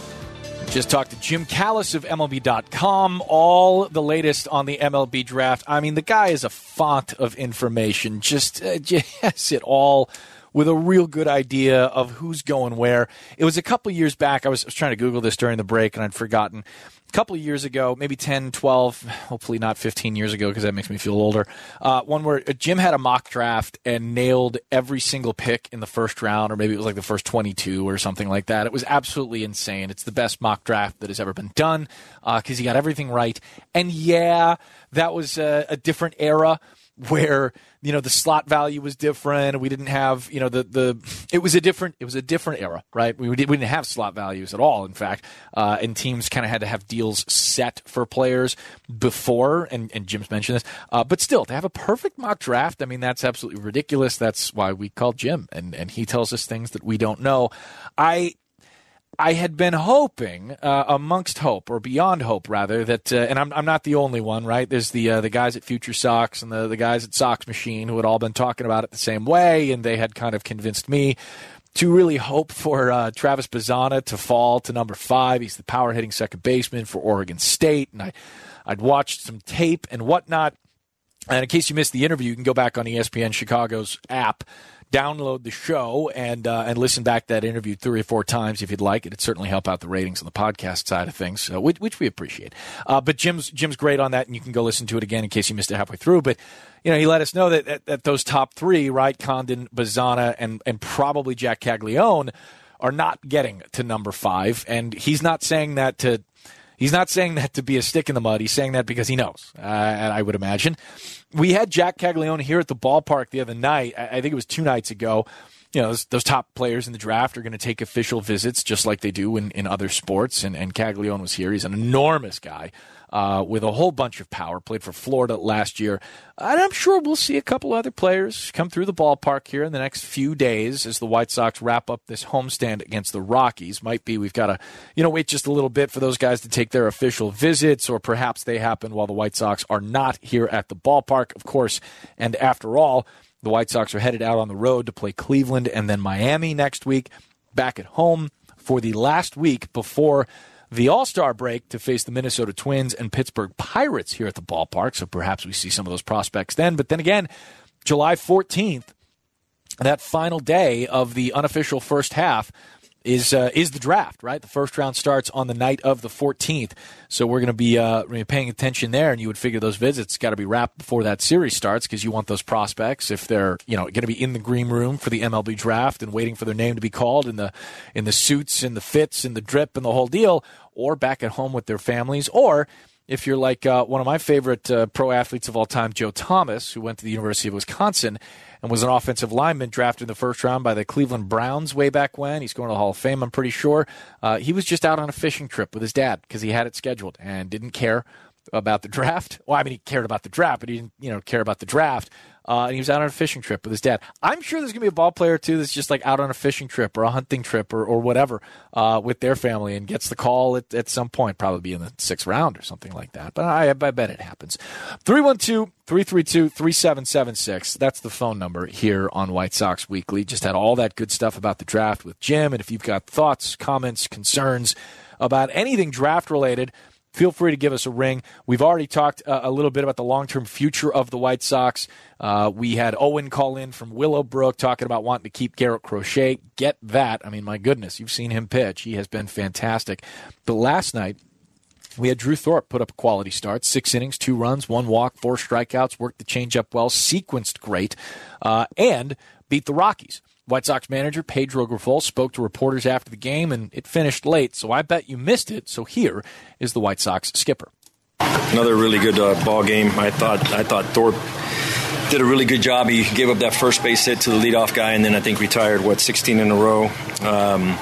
Just talked to Jim Callis of M L B dot com. All the latest on the M L B draft. I mean, the guy is a font of information. Just, uh, just has it all with a real good idea of who's going where. It was a couple years back. I was, I was trying to Google this during the break, and I'd forgotten. A couple of years ago, maybe ten, twelve, hopefully not fifteen years ago because that makes me feel older, uh, one where Jim had a mock draft and nailed every single pick in the first round, or maybe it was like the first twenty-two or something like that. It was absolutely insane. It's the best mock draft that has ever been done because uh, he got everything right. And yeah, that was a, a different era where, you know, the slot value was different. We didn't have, you know, the, the, it was a different, it was a different era, right? We, we didn't have slot values at all, in fact. Uh, and teams kind of had to have deals set for players before, and, and Jim's mentioned this, uh, but still, to have a perfect mock draft, I mean, that's absolutely ridiculous. That's why we call Jim, and, and he tells us things that we don't know. I, I had been hoping, uh, amongst hope, or beyond hope, rather, that, uh, and I'm I'm not the only one, right? There's the uh, the guys at Future Sox and the, the guys at Sox Machine who had all been talking about it the same way, and they had kind of convinced me to really hope for uh, Travis Bazzana to fall to number five. He's the power-hitting second baseman for Oregon State, and I, I'd watched some tape and whatnot. And in case you missed the interview, you can go back on E S P N Chicago's app, download the show, and uh, and listen back to that interview three or four times if you'd like. It'd certainly help out the ratings on the podcast side of things, uh, which, which we appreciate. Uh, but Jim's Jim's great on that, and you can go listen to it again in case you missed it halfway through. But you know, he let us know that, that, that those top three, right, Condon, Bazzana, and and probably Jack Caglione, are not getting to number five. And he's not saying that to He's not saying that to be a stick in the mud. He's saying that because he knows, uh, and I would imagine. We had Jack Caglione here at the ballpark the other night. I think it was two nights ago. You know, those, those top players in the draft are going to take official visits just like they do in, in other sports, and, and Caglione was here. He's an enormous guy uh, with a whole bunch of power, played for Florida last year. And I'm sure we'll see a couple other players come through the ballpark here in the next few days as the White Sox wrap up this homestand against the Rockies. Might be we've got to, you know, wait just a little bit for those guys to take their official visits, or perhaps they happen while the White Sox are not here at the ballpark, of course. And after all, the White Sox are headed out on the road to play Cleveland and then Miami next week, back at home for the last week before the All-Star break to face the Minnesota Twins and Pittsburgh Pirates here at the ballpark. So perhaps we see some of those prospects then. But then again, July fourteenth, that final day of the unofficial first half, is uh, is the draft, right? The first round starts on the night of the fourteenth. So we're going to be uh, paying attention there, and you would figure those visits got to be wrapped before that series starts because you want those prospects, if they're, you know, going to be in the green room for the M L B draft and waiting for their name to be called in the in the suits and the fits and the drip and the whole deal, or back at home with their families, or if you're like uh, one of my favorite uh, pro athletes of all time, Joe Thomas, who went to the University of Wisconsin and was an offensive lineman drafted in the first round by the Cleveland Browns way back when. He's going to the Hall of Fame, I'm pretty sure. Uh, he was just out on a fishing trip with his dad because he had it scheduled and didn't care about the draft. Well, I mean, he cared about the draft, but he didn't, you know, care about the draft. Uh, and he was out on a fishing trip with his dad. I'm sure there's going to be a ball player, too, that's just like out on a fishing trip or a hunting trip or, or whatever uh, with their family and gets the call at, at some point, probably be in the sixth round or something like that. But I, I bet it happens. three one two, three three two, three seven seven six. That's the phone number here on White Sox Weekly. Just had all that good stuff about the draft with Jim. And if you've got thoughts, comments, concerns about anything draft-related, feel free to give us a ring. We've already talked uh, a little bit about the long-term future of the White Sox. Uh, we had Owen call in from Willowbrook talking about wanting to keep Garrett Crochet. Get that. I mean, my goodness, you've seen him pitch. He has been fantastic. But last night, we had Drew Thorpe put up a quality start. Six innings, two runs, one walk, four strikeouts, worked the changeup well, sequenced great, uh, and beat the Rockies. White Sox manager Pedro Grifol spoke to reporters after the game, and it finished late, so I bet you missed it. So here is the White Sox skipper. Another really good uh, ball game. I thought I thought Thorpe did a really good job. He gave up that first base hit to the leadoff guy, and then I think retired, what, sixteen in a row. Um,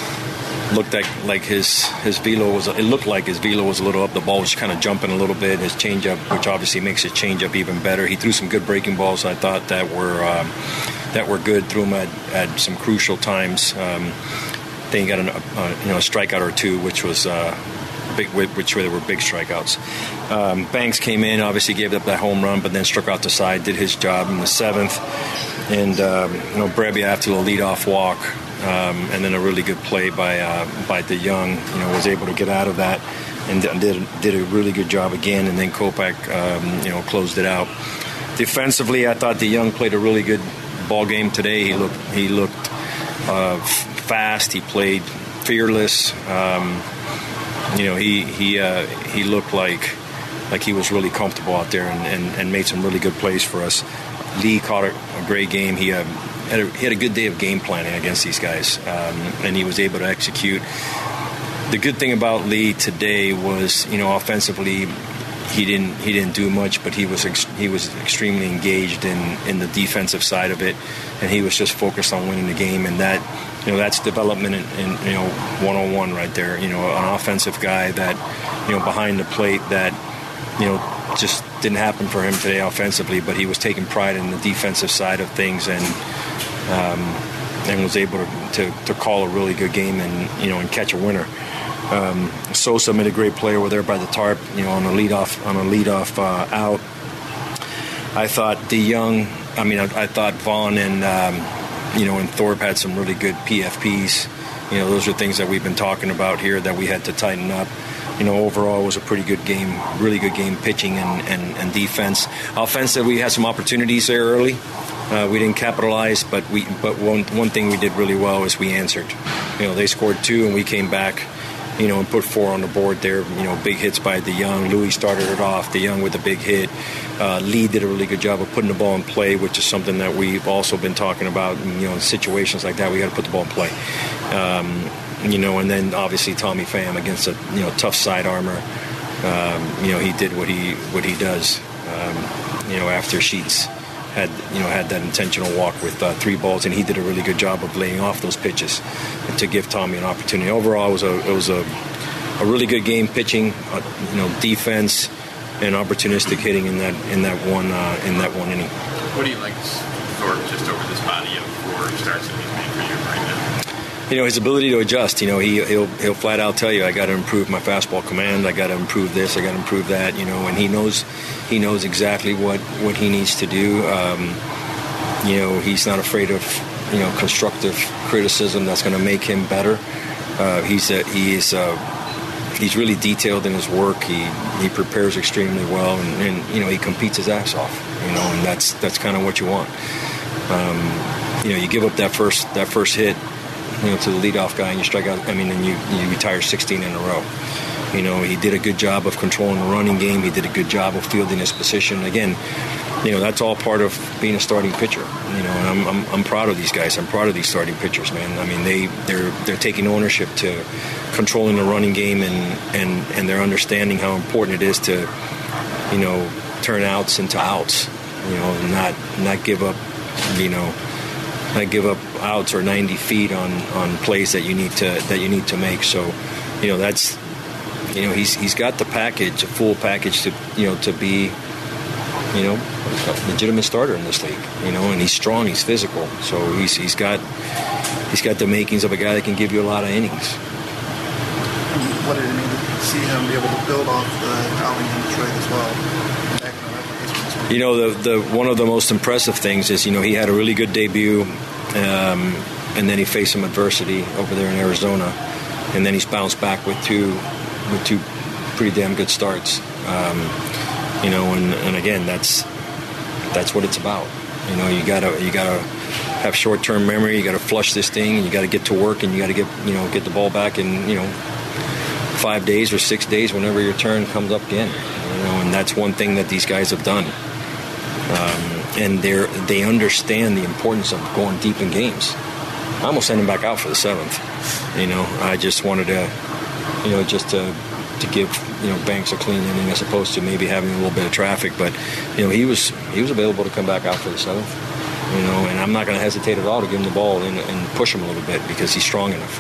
looked like, like his his velo was, it looked like his velo was a little up. The ball was kind of jumping a little bit. His changeup, which obviously makes his changeup even better. He threw some good breaking balls, I thought, that were um, that were good. Threw them at, at some crucial times. Um, then he got an, uh, you know, a strikeout or two, which was uh, big, which were, were big strikeouts. Um, Banks came in, obviously gave up that home run, but then struck out the side, did his job in the seventh. And um, you know, Brebbia after the leadoff walk. Um, and then a really good play by uh, by DeYoung, you know, was able to get out of that and did did a really good job again. And then Kopech, um, you know, closed it out. Defensively, I thought DeYoung played a really good ball game today. He looked he looked uh, fast. He played fearless. Um, you know, he he uh, he looked like like he was really comfortable out there and, and, and made some really good plays for us. Lee caught a, a great game. He. Uh, Had a, he had a good day of game planning against these guys, um, and he was able to execute. The good thing about Lee today was, you know, offensively, he didn't he didn't do much, but he was ex- he was extremely engaged in, in the defensive side of it, and he was just focused on winning the game. And that, you know, that's development in, in you know one oh one right there. You know, an offensive guy that, you know, behind the plate that, you know, just didn't happen for him today offensively, but he was taking pride in the defensive side of things and. Um, and was able to, to, to call a really good game and you know and catch a winner. Um, Sosa made a great play over there by the tarp, you know, on a leadoff on a leadoff uh, out. I thought DeYoung, I mean, I, I thought Vaughn and um, you know and Thorpe had some really good P F Ps. You know, those are things that we've been talking about here that we had to tighten up. You know, overall it was a pretty good game, really good game pitching and, and, and defense. Offensively, we had some opportunities there early. Uh, we didn't capitalize, but we but one one thing we did really well is we answered. You know, they scored two and we came back, you know, and put four on the board there. You know, big hits by DeYoung. Louis started it off. DeYoung with a big hit. Uh, Lee did a really good job of putting the ball in play, which is something that we've also been talking about. You know, in situations like that, we got to put the ball in play. Um, you know, and then obviously Tommy Pham against a you know tough side armor. Um, you know, he did what he what he does. Um, you know, after Sheets had you know had that intentional walk with uh, three balls, and he did a really good job of laying off those pitches to give Tommy an opportunity. Overall, it was a it was a, a really good game pitching, uh, you know, defense and opportunistic hitting in that in that one uh, in that one inning. What do you like Thorpe just over this body of four starts that he's made for you right now? You know, his ability to adjust. You know, he he'll he'll flat out tell you, I got to improve my fastball command. I got to improve this. I got to improve that. You know, and he knows he knows exactly what, what he needs to do. Um, you know, he's not afraid of you know constructive criticism that's going to make him better. Uh, he's a, he is a, he's really detailed in his work. He he prepares extremely well, and, and you know he competes his ass off. You know, and that's that's kind of what you want. Um, you know, you give up that first that first hit. You know, to the leadoff guy, and you strike out. I mean, and you, you retire sixteen in a row. You know, he did a good job of controlling the running game. He did a good job of fielding his position. Again, you know, that's all part of being a starting pitcher. You know, and I'm I'm, I'm proud of these guys. I'm proud of these starting pitchers, man. I mean, they they're they're taking ownership to controlling the running game, and and and they're understanding how important it is to, you know, turn outs into outs. You know, and not not give up. You know. I give up outs or ninety feet on, on plays that you need to that you need to make. So, you know, that's you know he's he's got the package, a full package to you know to be you know a legitimate starter in this league. You know, and he's strong, he's physical, so he's he's got he's got the makings of a guy that can give you a lot of innings. What did it mean to see him be able to build off the Alvingham trade as well? You know, the the one of the most impressive things is, you know, he had a really good debut, um, and then he faced some adversity over there in Arizona, and then he's bounced back with two with two pretty damn good starts. Um, you know, and, and again, that's that's what it's about. You know, you gotta you gotta have short-term memory. You gotta flush this thing, and you gotta get to work, and you gotta get you know get the ball back in you know five days or six days whenever your turn comes up again. You know, and that's one thing that these guys have done. Um, and they they understand the importance of going deep in games. I almost sent him back out for the seventh. You know, I just wanted to, you know, just to to give you know Banks a clean inning as opposed to maybe having a little bit of traffic. But you know, he was he was available to come back out for the seventh. You know, and I'm not going to hesitate at all to give him the ball and, and push him a little bit because he's strong enough.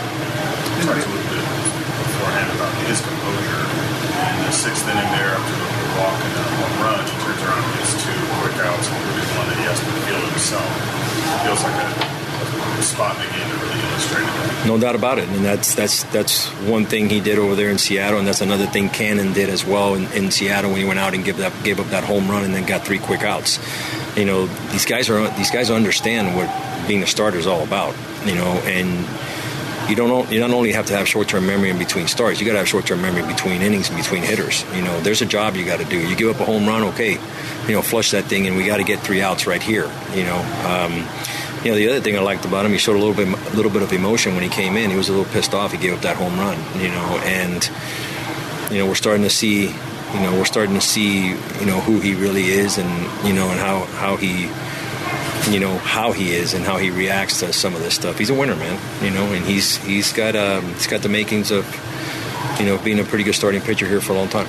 You talked a little bit beforehand about his composure in the sixth inning there after the walk and then a home run. He turns around and gets two quick outs and really one that he has to field himself. It feels like a spot in the game that really illustrated that. No doubt about it, and that's that's that's one thing he did over there in Seattle, and that's another thing Cannon did as well in, in Seattle when he went out and gave that gave up that home run and then got three quick outs. You know, these guys are these guys understand what being a starter is all about. You know, and you don't you don't only have to have short-term memory in between starts. You got to have short-term memory between innings and between hitters. You know, there's a job you got to do. You give up a home run, okay, you know, flush that thing, and we got to get three outs right here. You know. Um, You know, the other thing I liked about him, he showed a little bit, a little bit of emotion when he came in. He was a little pissed off. He gave up that home run, you know, and you know, we're starting to see, you know, we're starting to see, you know, who he really is, and you know, and how how he, you know, how he is and how he reacts to some of this stuff. He's a winner, man, you know, and he's he's got um, he's got the makings of, you know, being a pretty good starting pitcher here for a long time.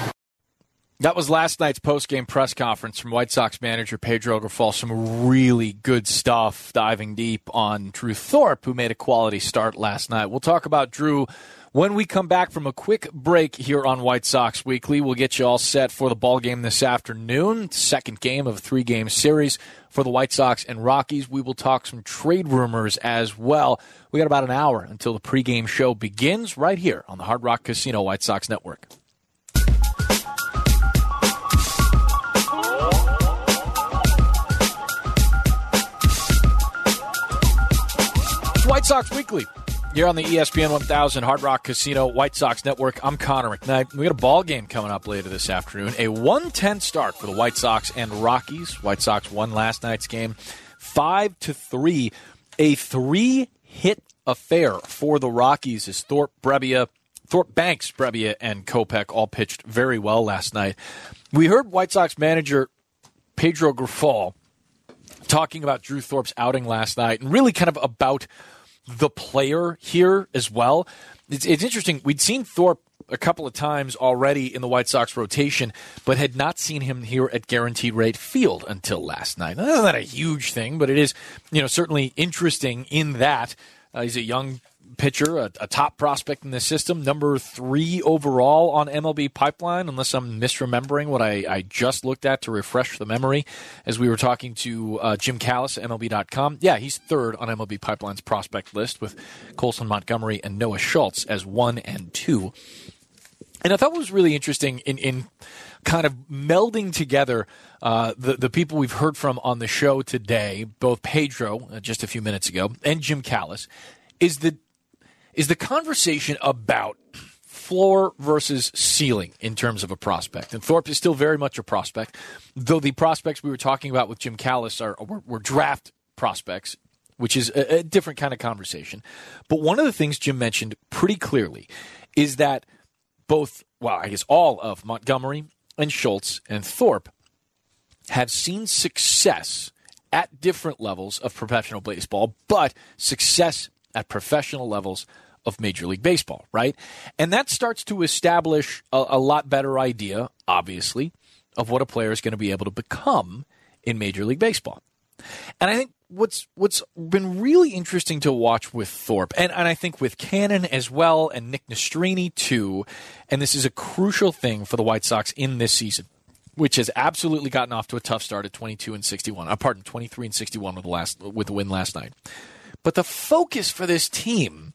That was last night's post-game press conference from White Sox manager Pedro Grifol. Some really good stuff diving deep on Drew Thorpe, who made a quality start last night. We'll talk about Drew when we come back from a quick break here on White Sox Weekly. We'll get you all set for the ball game this afternoon, second game of a three-game series for the White Sox and Rockies. We will talk some trade rumors as well. We got about an hour until the pregame show begins right here on the Hard Rock Casino White Sox Network. White Sox Weekly here on the E S P N one thousand Hard Rock Casino White Sox Network. I'm Connor McKnight. We got a ball game coming up later this afternoon. A one ten start for the White Sox and Rockies. White Sox won last night's game five to three. A three-hit affair for the Rockies as Thorpe, Brebbia, Thorpe, Banks, Brebbia, and Kopech all pitched very well last night. We heard White Sox manager Pedro Grifol talking about Drew Thorpe's outing last night and really kind of about the player here as well. It's, it's interesting. We'd seen Thorpe a couple of times already in the White Sox rotation, but had not seen him here at Guaranteed Rate Field until last night. Now, that's not a huge thing, but it is, you know, certainly interesting in that uh, he's a young pitcher, a, a top prospect in the system, number three overall on M L B Pipeline, unless I'm misremembering what I, I just looked at to refresh the memory as we were talking to uh, Jim Callis at M L B dot com. Yeah, he's third on M L B Pipeline's prospect list with Colson Montgomery and Noah Schultz as one and two. And I thought what was really interesting in, in kind of melding together uh, the, the people we've heard from on the show today, both Pedro, uh, just a few minutes ago, and Jim Callis, is the is the conversation about floor versus ceiling in terms of a prospect. And Thorpe is still very much a prospect, though the prospects we were talking about with Jim Callis are were, were draft prospects, which is a, a different kind of conversation. But one of the things Jim mentioned pretty clearly is that both, well, I guess all of Montgomery and Schultz and Thorpe have seen success at different levels of professional baseball, but success at professional levels of Major League Baseball, right? And that starts to establish a, a lot better idea, obviously, of what a player is going to be able to become in Major League Baseball. And I think what's what's been really interesting to watch with Thorpe, and, and I think with Cannon as well, and Nick Nastrini too, and this is a crucial thing for the White Sox in this season, which has absolutely gotten off to a tough start at twenty-two and sixty-one. Uh, pardon, twenty-three and sixty-one with the last with the win last night. But the focus for this team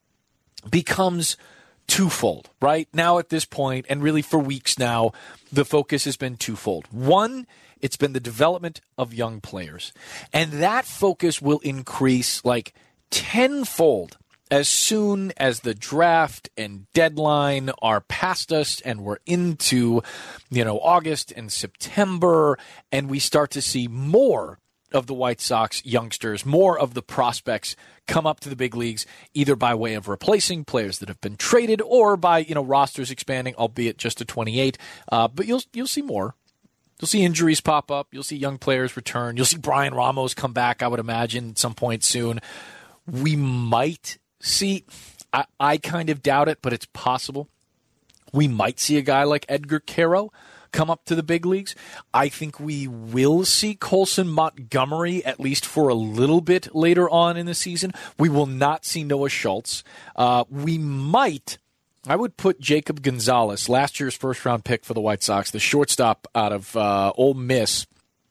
becomes twofold, right? Now at this point, and really for weeks now, the focus has been twofold. One, it's been the development of young players. And that focus will increase like tenfold as soon as the draft and deadline are past us and we're into, you know, August and September, and we start to see more of the White Sox youngsters, more of the prospects come up to the big leagues, either by way of replacing players that have been traded or by, you know, rosters expanding, albeit just to twenty-eight. Uh, but you'll you'll see more. You'll see injuries pop up. You'll see young players return. You'll see Brian Ramos come back, I would imagine, at some point soon. We might see, I, I kind of doubt it, but it's possible. We might see a guy like Edgar Quero come up to the big leagues. I think we will see Colson Montgomery, at least for a little bit later on in the season. We will not see Noah Schultz. Uh, we might, I would put Jacob Gonzalez, last year's first-round pick for the White Sox, the shortstop out of uh, Ole Miss.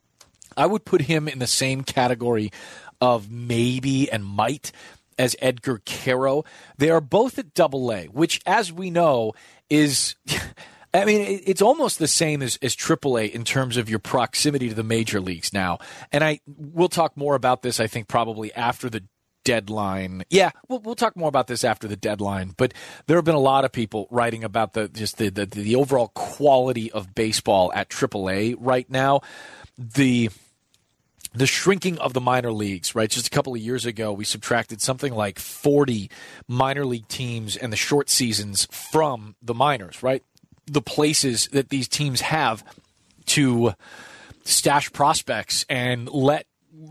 I would put him in the same category of maybe and might as Edgar Quero. They are both at Double A, which, as we know, is I mean, it's almost the same as, as Triple A in terms of your proximity to the major leagues now. And I we'll talk more about this, I think, probably after the deadline. Yeah, we'll, we'll talk more about this after the deadline. But there have been a lot of people writing about the just the, the, the overall quality of baseball at Triple A right now. The The shrinking of the minor leagues, right? Just a couple of years ago, we subtracted something like forty minor league teams and the short seasons from the minors, right? The places that these teams have to stash prospects and let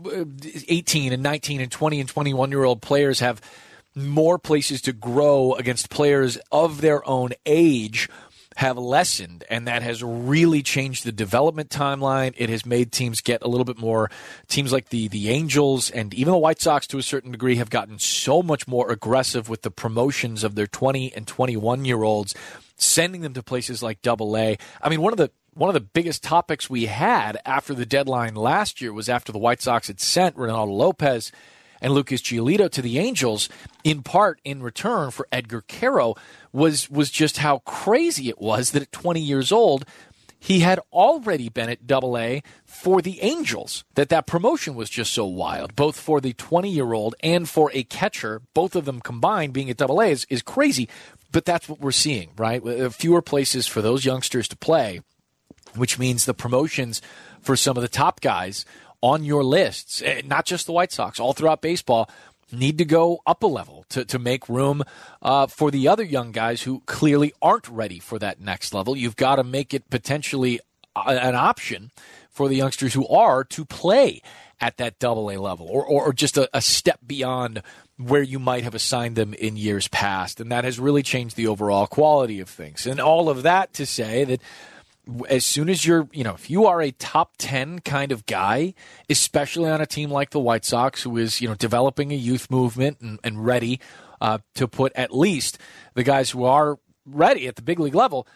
eighteen and nineteen and twenty and twenty-one-year-old players have more places to grow against players of their own age have lessened, and that has really changed the development timeline. It has made teams get a little bit more, teams like the the Angels and even the White Sox to a certain degree have gotten so much more aggressive with the promotions of their twenty and twenty-one-year-olds, sending them to places like Double A. I mean, one of the one of the biggest topics we had after the deadline last year was after the White Sox had sent Ronaldo Lopez and Lucas Giolito to the Angels, in part in return for Edgar Quero, was was just how crazy it was that at twenty years old, he had already been at Double A for the Angels, that that promotion was just so wild, both for the twenty-year-old and for a catcher, both of them combined being at Double A is, is crazy, but that's what we're seeing, right? Fewer places for those youngsters to play, which means the promotions for some of the top guys on your lists, not just the White Sox, all throughout baseball, need to go up a level to, to make room uh, for the other young guys who clearly aren't ready for that next level. You've got to make it potentially an option for the youngsters who are to play at that Double A level or, or, or just a, a step beyond where you might have assigned them in years past. And that has really changed the overall quality of things. And all of that to say that as soon as you're, you know, if you are a top ten kind of guy, especially on a team like the White Sox, who is, you know, developing a youth movement and, and ready uh, to put at least the guys who are ready at the big league level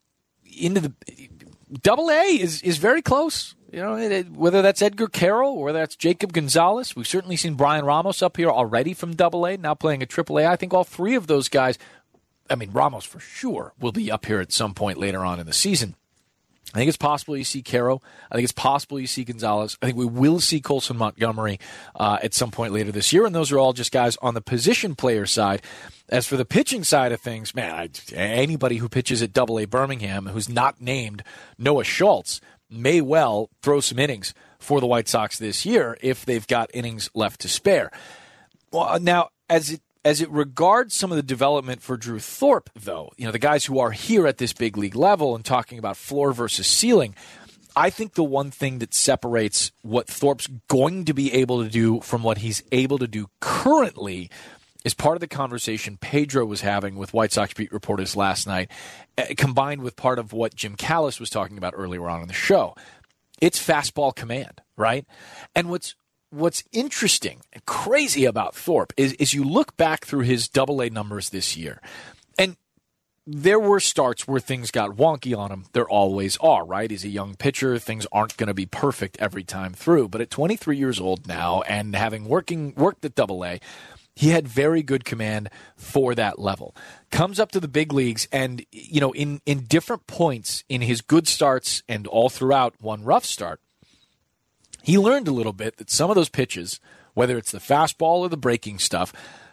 into the Double A is, is very close. You know, it, it, whether that's Edgar Quero or whether that's Jacob Gonzalez. We've certainly seen Brian Ramos up here already from Double A, now playing at Triple A. I think all three of those guys, I mean, Ramos for sure will be up here at some point later on in the season. I think it's possible you see Quero. I think it's possible you see Gonzalez. I think we will see Colson Montgomery uh, at some point later this year, and those are all just guys on the position player side. As for the pitching side of things, man, I, anybody who pitches at Double A Birmingham who's not named Noah Schultz may well throw some innings for the White Sox this year if they've got innings left to spare. Well, now, as it As it regards some of the development for Drew Thorpe, though, you know, the guys who are here at this big league level and talking about floor versus ceiling, I think the one thing that separates what Thorpe's going to be able to do from what he's able to do currently is part of the conversation Pedro was having with White Sox beat reporters last night, combined with part of what Jim Callis was talking about earlier on in the show. It's fastball command, right? And what's What's interesting and crazy about Thorpe is, is you look back through his Double A numbers this year, and there were starts where things got wonky on him. There always are, right? He's a young pitcher. Things aren't going to be perfect every time through. But at twenty-three years old now and having working worked at Double A, he had very good command for that level. Comes up to the big leagues and, you know, in, in different points in his good starts and all throughout one rough start, he learned a little bit that some of those pitches, whether it's the fastball or the breaking stuff,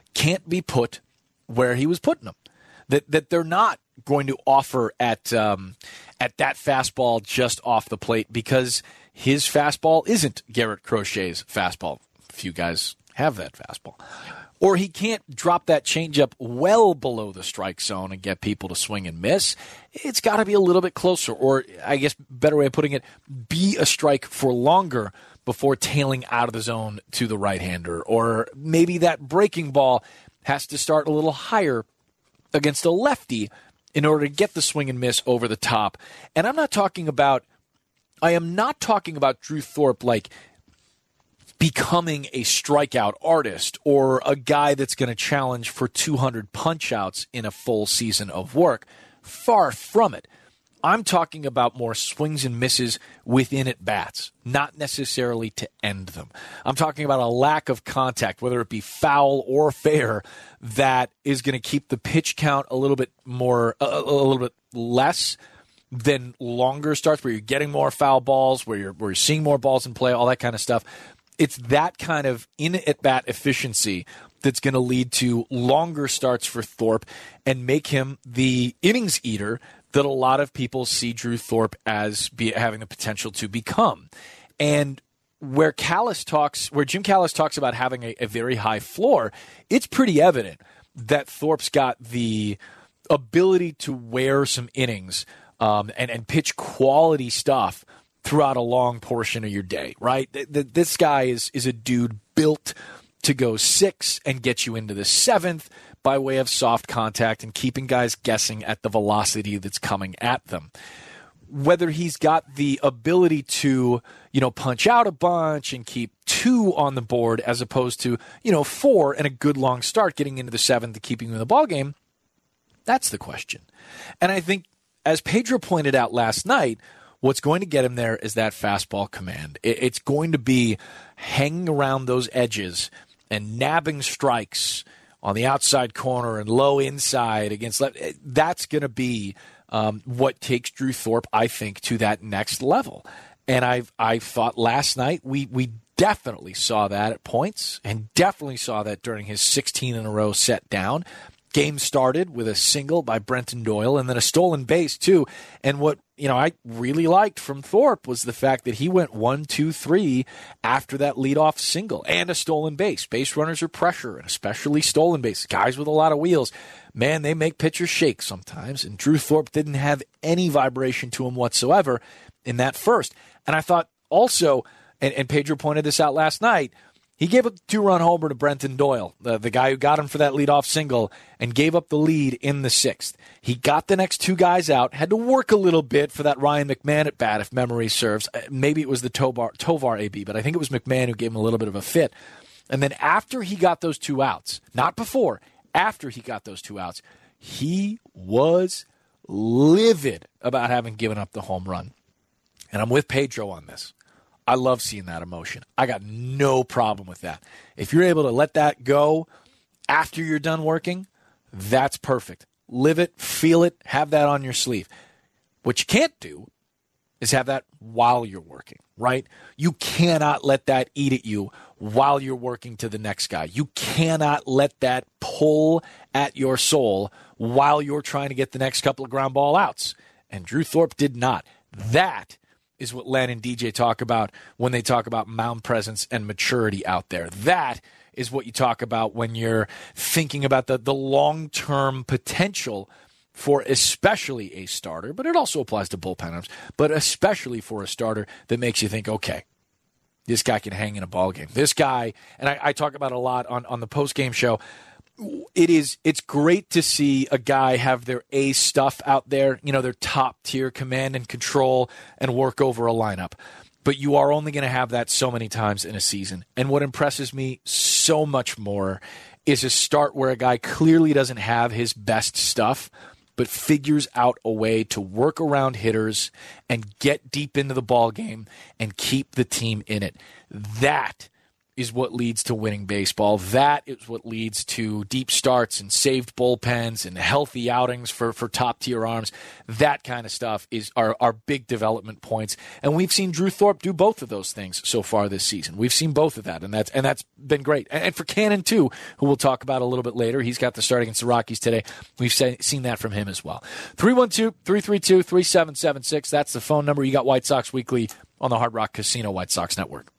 can't be put where he was putting them. That that they're not going to offer at um, at that fastball just off the plate because his fastball isn't Garrett Crochet's fastball. Few guys have that fastball. Or he can't drop that changeup well below the strike zone and get people to swing and miss. It's got to be a little bit closer, or I guess better way of putting it, be a strike for longer before tailing out of the zone to the right-hander. Or maybe that breaking ball has to start a little higher against a lefty in order to get the swing and miss over the top. And I'm not talking about, I am not talking about Drew Thorpe like becoming a strikeout artist or a guy that's going to challenge for two hundred punch-outs in a full season of work. Far from it. I'm talking about more swings and misses within at-bats, not necessarily to end them. I'm talking about a lack of contact, whether it be foul or fair, that is going to keep the pitch count a little bit more, a, a little bit less than longer starts, where you're getting more foul balls, where you're, where you're seeing more balls in play, all that kind of stuff. It's that kind of in-at-bat efficiency that's going to lead to longer starts for Thorpe and make him the innings eater that a lot of people see Drew Thorpe as be, having the potential to become. And where Callis talks, where Jim Callis talks about having a, a very high floor, it's pretty evident that Thorpe's got the ability to wear some innings um, and, and pitch quality stuff throughout a long portion of your day, right? This guy is is a dude built to go six and get you into the seventh by way of soft contact and keeping guys guessing at the velocity that's coming at them. Whether he's got the ability to, you know, punch out a bunch and keep two on the board as opposed to, you know, four and a good long start getting into the seventh and keeping him in the ballgame, that's the question. And I think, as Pedro pointed out last night, what's going to get him there is that fastball command. It's going to be hanging around those edges and nabbing strikes on the outside corner and low inside against left. That's going to be um, what takes Drew Thorpe, I think, to that next level. And I've I thought last night we we definitely saw that at points and definitely saw that during his sixteen in a row set down. Game started with a single by Brenton Doyle and then a stolen base, too. And what, you know, I really liked from Thorpe was the fact that he went one, two, three after that leadoff single and a stolen base. Base runners are pressure, and especially stolen base. Guys with a lot of wheels, man, they make pitchers shake sometimes. And Drew Thorpe didn't have any vibration to him whatsoever in that first. And I thought also, and, and Pedro pointed this out last night, he gave a two-run homer to Brenton Doyle, the, the guy who got him for that leadoff single, and gave up the lead in the sixth. He got the next two guys out, had to work a little bit for that Ryan McMahon at bat, if memory serves. Maybe it was the Tovar, Tovar A B, but I think it was McMahon who gave him a little bit of a fit. And then after he got those two outs, not before, after he got those two outs, he was livid about having given up the home run. And I'm with Pedro on this. I love seeing that emotion. I got no problem with that. If you're able to let that go after you're done working, that's perfect. Live it, feel it, have that on your sleeve. What you can't do is have that while you're working, right? You cannot let that eat at you while you're working to the next guy. You cannot let that pull at your soul while you're trying to get the next couple of ground ball outs. And Drew Thorpe did not. That is what Len and D J talk about when they talk about mound presence and maturity out there. That is what you talk about when you're thinking about the, the long-term potential for especially a starter, but it also applies to bullpen arms, but especially for a starter that makes you think, okay, this guy can hang in a ballgame. This guy, and I, I talk about it a lot on, on the post-game show, It is. It's great to see a guy have their A stuff out there, you know, their top-tier command and control and work over a lineup. But you are only going to have that so many times in a season. And what impresses me so much more is a start where a guy clearly doesn't have his best stuff, but figures out a way to work around hitters and get deep into the ball game and keep the team in it. That is what leads to winning baseball. That is what leads to deep starts and saved bullpens and healthy outings for, for top-tier arms. That kind of stuff is our, our big development points. And we've seen Drew Thorpe do both of those things so far this season. We've seen both of that, and that's and that's been great. And, and for Cannon, too, who we'll talk about a little bit later. He's got the start against the Rockies today. We've say, seen that from him as well. three one two, three three two, three seven seven six. That's the phone number. You got White Sox Weekly on the Hard Rock Casino White Sox Network.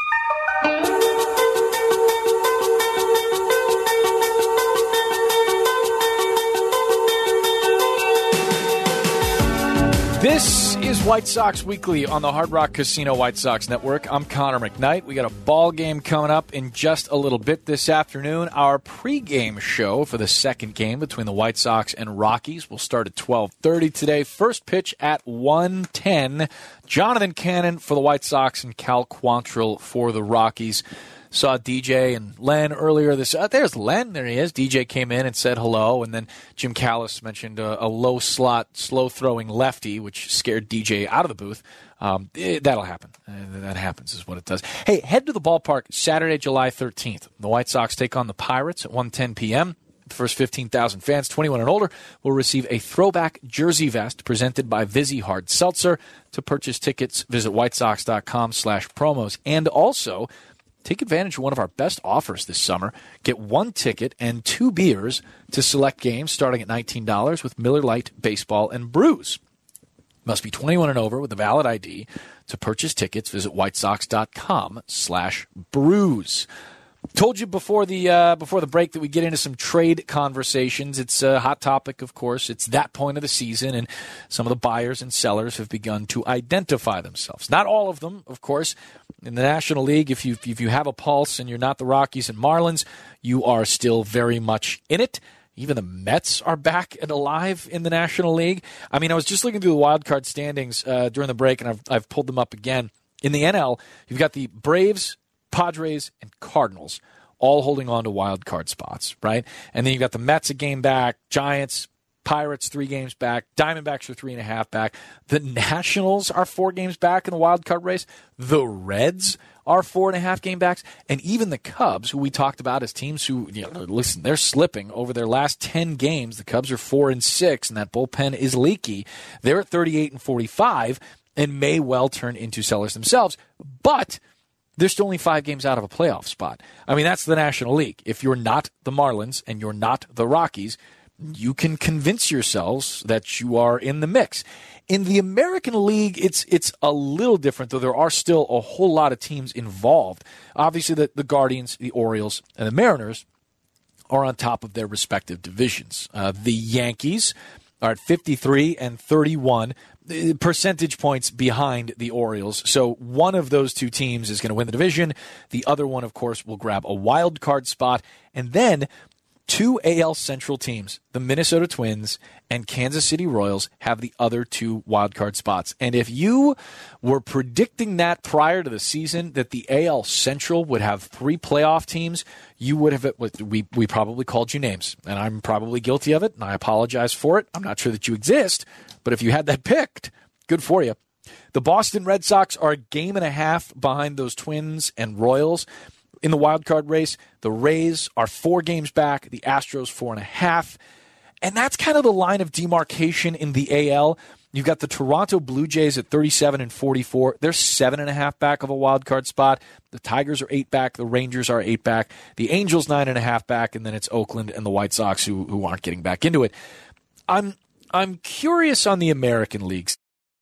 This is White Sox Weekly on the Hard Rock Casino White Sox Network. I'm Connor McKnight. We got a ball game coming up in just a little bit this afternoon. Our pregame show for the second game between the White Sox and Rockies will start at twelve thirty today. First pitch at one ten. Jonathan Cannon for the White Sox and Cal Quantrill for the Rockies. Saw D J and Len earlier this. Uh, there's Len. There he is. D J came in and said hello, and then Jim Callis mentioned a, a low slot, slow throwing lefty, which scared D J out of the booth. Um, it, that'll happen. Uh, that happens is what it does. Hey, head to the ballpark Saturday, July thirteenth. The White Sox take on the Pirates at one ten p.m. The first fifteen thousand fans, twenty-one and older, will receive a throwback jersey vest presented by Vizzy Hard Seltzer. To purchase tickets, visit whitesox.com slash promos. And also, take advantage of one of our best offers this summer. Get one ticket and two beers to select games starting at nineteen dollars with Miller Lite Baseball and Brews. Must be twenty-one and over with a valid I D. To purchase tickets, visit whitesox.com slash brews. Told you before the uh, before the break that we get into some trade conversations. It's a hot topic, of course. It's that point of the season, and some of the buyers and sellers have begun to identify themselves. Not all of them, of course. In the National League, if you if you have a pulse and you're not the Rockies and Marlins, you are still very much in it. Even the Mets are back and alive in the National League. I mean, I was just looking through the wild card standings uh, during the break, and I've I've pulled them up again. In the N L, you've got the Braves, Padres, and Cardinals all holding on to wild card spots, right? And then you've got the Mets a game back, Giants, Pirates three games back, Diamondbacks are three and a half back. The Nationals are four games back in the wild card race. The Reds are four and a half game backs. And even the Cubs, who we talked about as teams who, you know, listen, they're slipping over their last ten games. The Cubs are four and six, and that bullpen is leaky. They're at thirty-eight and forty-five and may well turn into sellers themselves. But they're still only five games out of a playoff spot. I mean, that's the National League. If you're not the Marlins and you're not the Rockies, you can convince yourselves that you are in the mix. In the American League, it's it's a little different, though there are still a whole lot of teams involved. Obviously, the, the Guardians, the Orioles, and the Mariners are on top of their respective divisions. Uh, the Yankees are at fifty-three and thirty-one percentage points behind the Orioles. So one of those two teams is going to win the division. The other one, of course, will grab a wild card spot. And then two A L Central teams, the Minnesota Twins and Kansas City Royals, have the other two wildcard spots. And if you were predicting that prior to the season, that the A L Central would have three playoff teams, you would have, we, we probably called you names. And I'm probably guilty of it, and I apologize for it. I'm not sure that you exist, but if you had that picked, good for you. The Boston Red Sox are a game and a half behind those Twins and Royals. In the wild card race, the Rays are four games back, the Astros four and a half. And that's kind of the line of demarcation in the A L. You've got the Toronto Blue Jays at thirty-seven and forty-four. They're seven and a half back of a wild card spot. The Tigers are eight back. The Rangers are eight back. The Angels nine and a half back. And then it's Oakland and the White Sox who, who aren't getting back into it. I'm I'm curious on the American leagues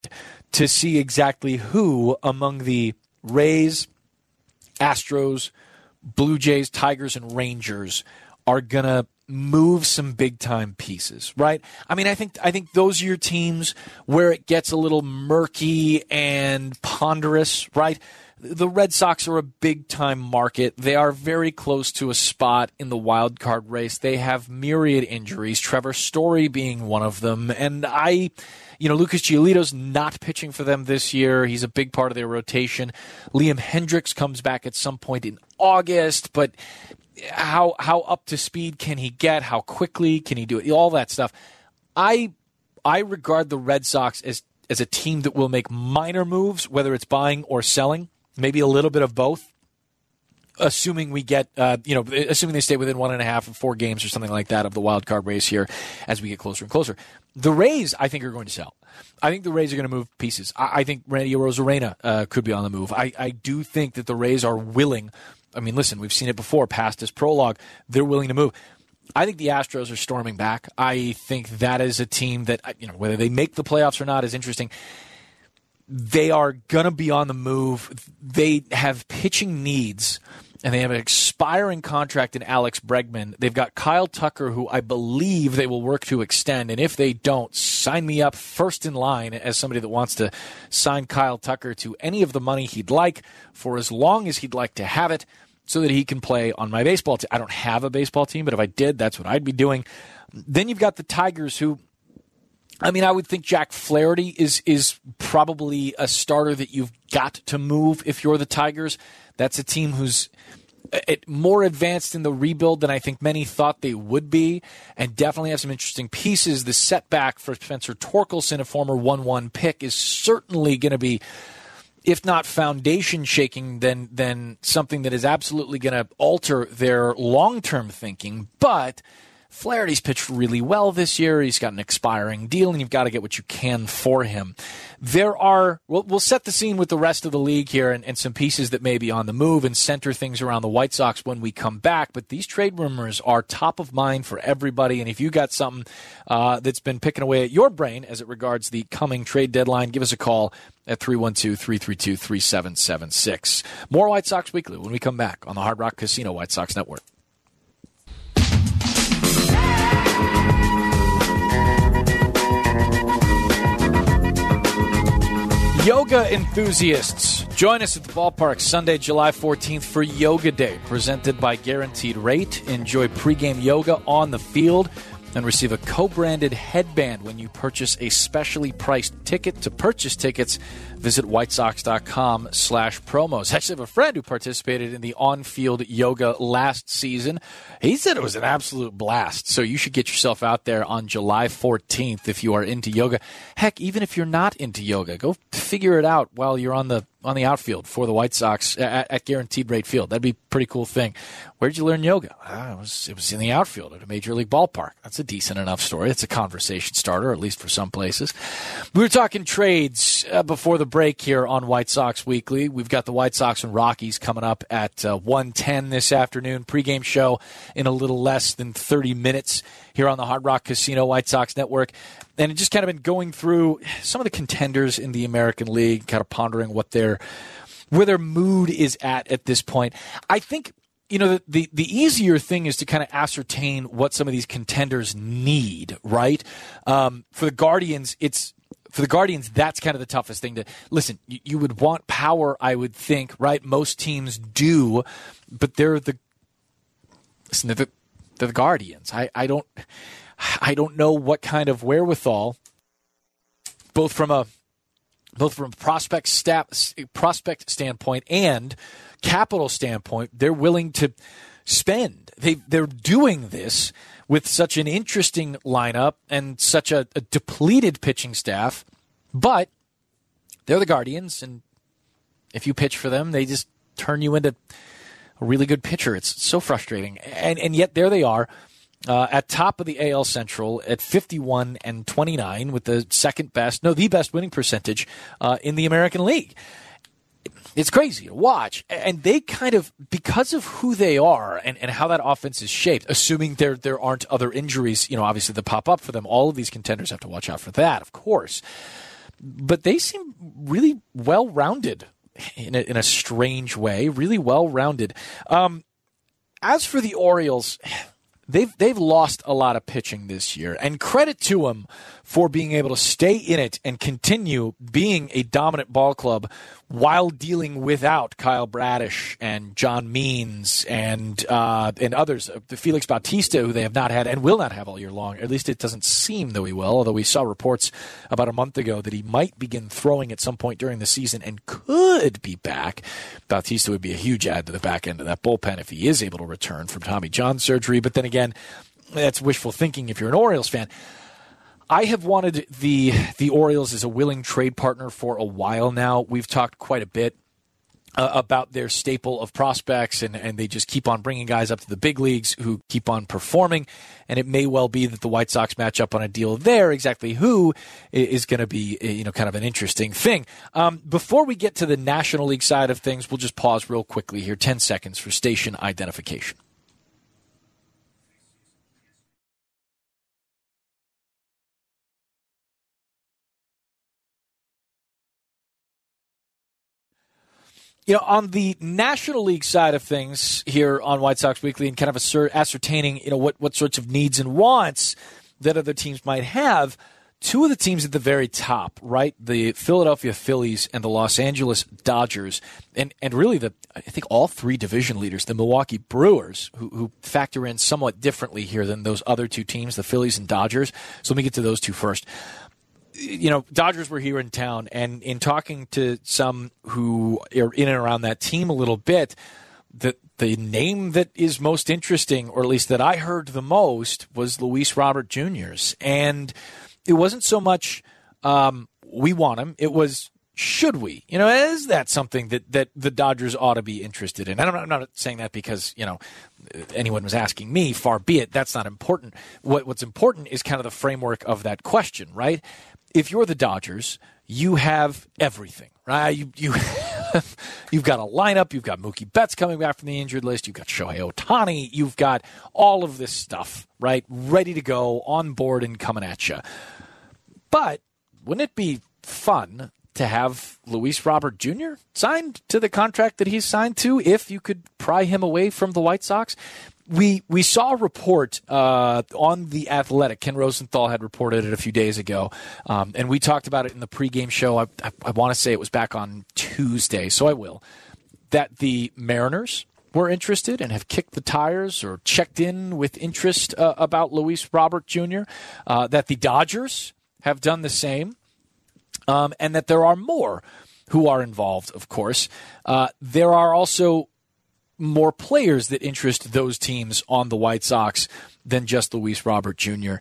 to see exactly who among the Rays, Astros, Blue Jays, Tigers, and Rangers are going to move some big-time pieces, right? I mean, I think I think those are your teams where it gets a little murky and ponderous, right? The Red Sox are a big-time market. They are very close to a spot in the wild card race. They have myriad injuries, Trevor Story being one of them. And I, you know, Lucas Giolito's not pitching for them this year. He's a big part of their rotation. Liam Hendricks comes back at some point in August, but how how up to speed can he get? How quickly can he do it? All that stuff. I I regard the Red Sox as, as a team that will make minor moves, whether it's buying or selling. Maybe a little bit of both. assuming we get, uh, you know, assuming they stay within one and a half or four games or something like that of the wild card race here as we get closer and closer. The Rays, I think, are going to sell. I think the Rays are going to move pieces. I, I think Randy Arozarena uh, could be on the move. I, I do think that the Rays are willing. I mean, listen, we've seen it before, past this prologue. They're willing to move. I think the Astros are storming back. I think that is a team that, you know, whether they make the playoffs or not is interesting. They are going to be on the move. They have pitching needs, and they have an expiring contract in Alex Bregman. They've got Kyle Tucker, who I believe they will work to extend. And if they don't, sign me up first in line as somebody that wants to sign Kyle Tucker to any of the money he'd like for as long as he'd like to have it so that he can play on my baseball team. I don't have a baseball team, but if I did, that's what I'd be doing. Then you've got the Tigers, who, I mean, I would think Jack Flaherty is is probably a starter that you've got to move if you're the Tigers. That's a team who's more advanced in the rebuild than I think many thought they would be, and definitely have some interesting pieces. The setback for Spencer Torkelson, a former one one pick, is certainly going to be, if not foundation shaking, then then something that is absolutely going to alter their long-term thinking. But Flaherty's pitched really well this year. He's got an expiring deal, and you've got to get what you can for him. There are, we'll, we'll set the scene with the rest of the league here and, and some pieces that may be on the move and center things around the White Sox when we come back. But these trade rumors are top of mind for everybody. And if you got something uh, that's been picking away at your brain as it regards the coming trade deadline, give us a call at three one two, three three two, three seven seven six. More White Sox Weekly when we come back on the Hard Rock Casino White Sox Network. Yoga enthusiasts, join us at the ballpark Sunday, July fourteenth for Yoga Day, presented by Guaranteed Rate. Enjoy pregame yoga on the field and receive a co-branded headband when you purchase a specially priced ticket. To purchase tickets, visit whitesox.com slash promos. I actually have a friend who participated in the on-field yoga last season. He said it was an absolute blast, so you should get yourself out there on July fourteenth if you are into yoga. Heck, even if you're not into yoga, go figure it out while you're on the on the outfield for the White Sox at, at Guaranteed Rate Field. That'd be a pretty cool thing. Where'd you learn yoga? Uh, it was it was in the outfield at a major league ballpark. That's a decent enough story. It's a conversation starter, at least for some places. We were talking trades uh, before the break here on White Sox Weekly. We've got the White Sox and Rockies coming up at uh, one ten this afternoon. Pregame show in a little less than thirty minutes here on the Hard Rock Casino White Sox Network. And it just kind of been going through some of the contenders in the American League, kind of pondering what their where their mood is at at this point. I think, you know, the, the, the easier thing is to kind of ascertain what some of these contenders need, right? Um, for the Guardians, it's for the Guardians, that's kind of the toughest thing to listen. You, you would want power, I would think, right? Most teams do, but they're the listen. They're the, they're the Guardians. I, I don't. I don't know what kind of wherewithal, both from a both from a prospect stat, prospect standpoint and capital standpoint, they're willing to spend. They they're doing this with such an interesting lineup and such a, a depleted pitching staff, but they're the Guardians, and if you pitch for them, they just turn you into a really good pitcher. It's so frustrating, and and yet there they are. Uh, at top of the A L Central at fifty-one and twenty-nine with the second best, no, the best winning percentage uh, in the American League. It's crazy to watch. And they kind of, because of who they are and, and how that offense is shaped, assuming there there aren't other injuries, you know, obviously that pop up for them, all of these contenders have to watch out for that, of course. But they seem really well-rounded in a, in a strange way, really well-rounded. Um, as for the Orioles, They've they've lost a lot of pitching this year, and credit to them for being able to stay in it and continue being a dominant ball club while dealing without Kyle Bradish and John Means and uh, and others. Felix Bautista, who they have not had and will not have all year long. At least it doesn't seem that he will, although we saw reports about a month ago that he might begin throwing at some point during the season and could be back. Bautista would be a huge add to the back end of that bullpen if he is able to return from Tommy John surgery. But then again, that's wishful thinking if you're an Orioles fan. I have wanted the the Orioles as a willing trade partner for a while now. We've talked quite a bit uh, about their staple of prospects, and, and they just keep on bringing guys up to the big leagues who keep on performing. And it may well be that the White Sox match up on a deal there. Exactly who is going to be, you know, kind of an interesting thing. Um, before we get to the National League side of things, we'll just pause real quickly here, ten seconds for station identification. You know, on the National League side of things here on White Sox Weekly, and kind of ascertaining, you know, what, what sorts of needs and wants that other teams might have, two of the teams at the very top, right, the Philadelphia Phillies and the Los Angeles Dodgers, and, and really the I think all three division leaders, the Milwaukee Brewers, who, who factor in somewhat differently here than those other two teams, the Phillies and Dodgers. So let me get to those two first. You know, Dodgers were here in town, and in talking to some who are in and around that team a little bit, the the name that is most interesting, or at least that I heard the most, was Luis Robert Junior's. And it wasn't so much um, we want him, it was should we? You know, is that something that, that the Dodgers ought to be interested in? And I'm not, I'm not saying that because, you know, anyone was asking me, far be it. That's not important. What What's important is kind of the framework of that question, right? If you're the Dodgers, you have everything, right? You you have, you've got a lineup. You've got Mookie Betts coming back from the injured list. You've got Shohei Ohtani. You've got all of this stuff, right, ready to go, on board and coming at you. But wouldn't it be fun to have Luis Robert Junior signed to the contract that he's signed to if you could pry him away from the White Sox? We we saw a report uh, on The Athletic. Ken Rosenthal had reported it a few days ago, um, and we talked about it in the pregame show. I, I, I want to say it was back on Tuesday, so I will, that the Mariners were interested and have kicked the tires or checked in with interest uh, about Luis Robert Junior, uh, that the Dodgers have done the same, um, and that there are more who are involved, of course. Uh, there are also more players that interest those teams on the White Sox than just Luis Robert Junior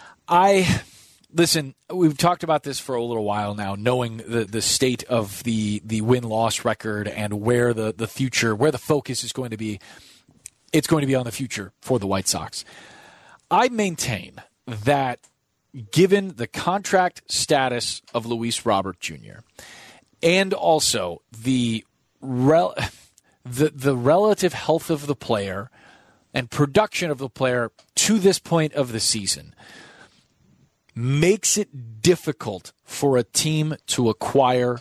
I listen, we've talked about this for a little while now, knowing the, the state of the, the win-loss record and where the, the future, where the focus is going to be. It's going to be on the future for the White Sox. I maintain that given the contract status of Luis Robert Junior and also the rel- The the relative health of the player and production of the player to this point of the season makes it difficult for a team to acquire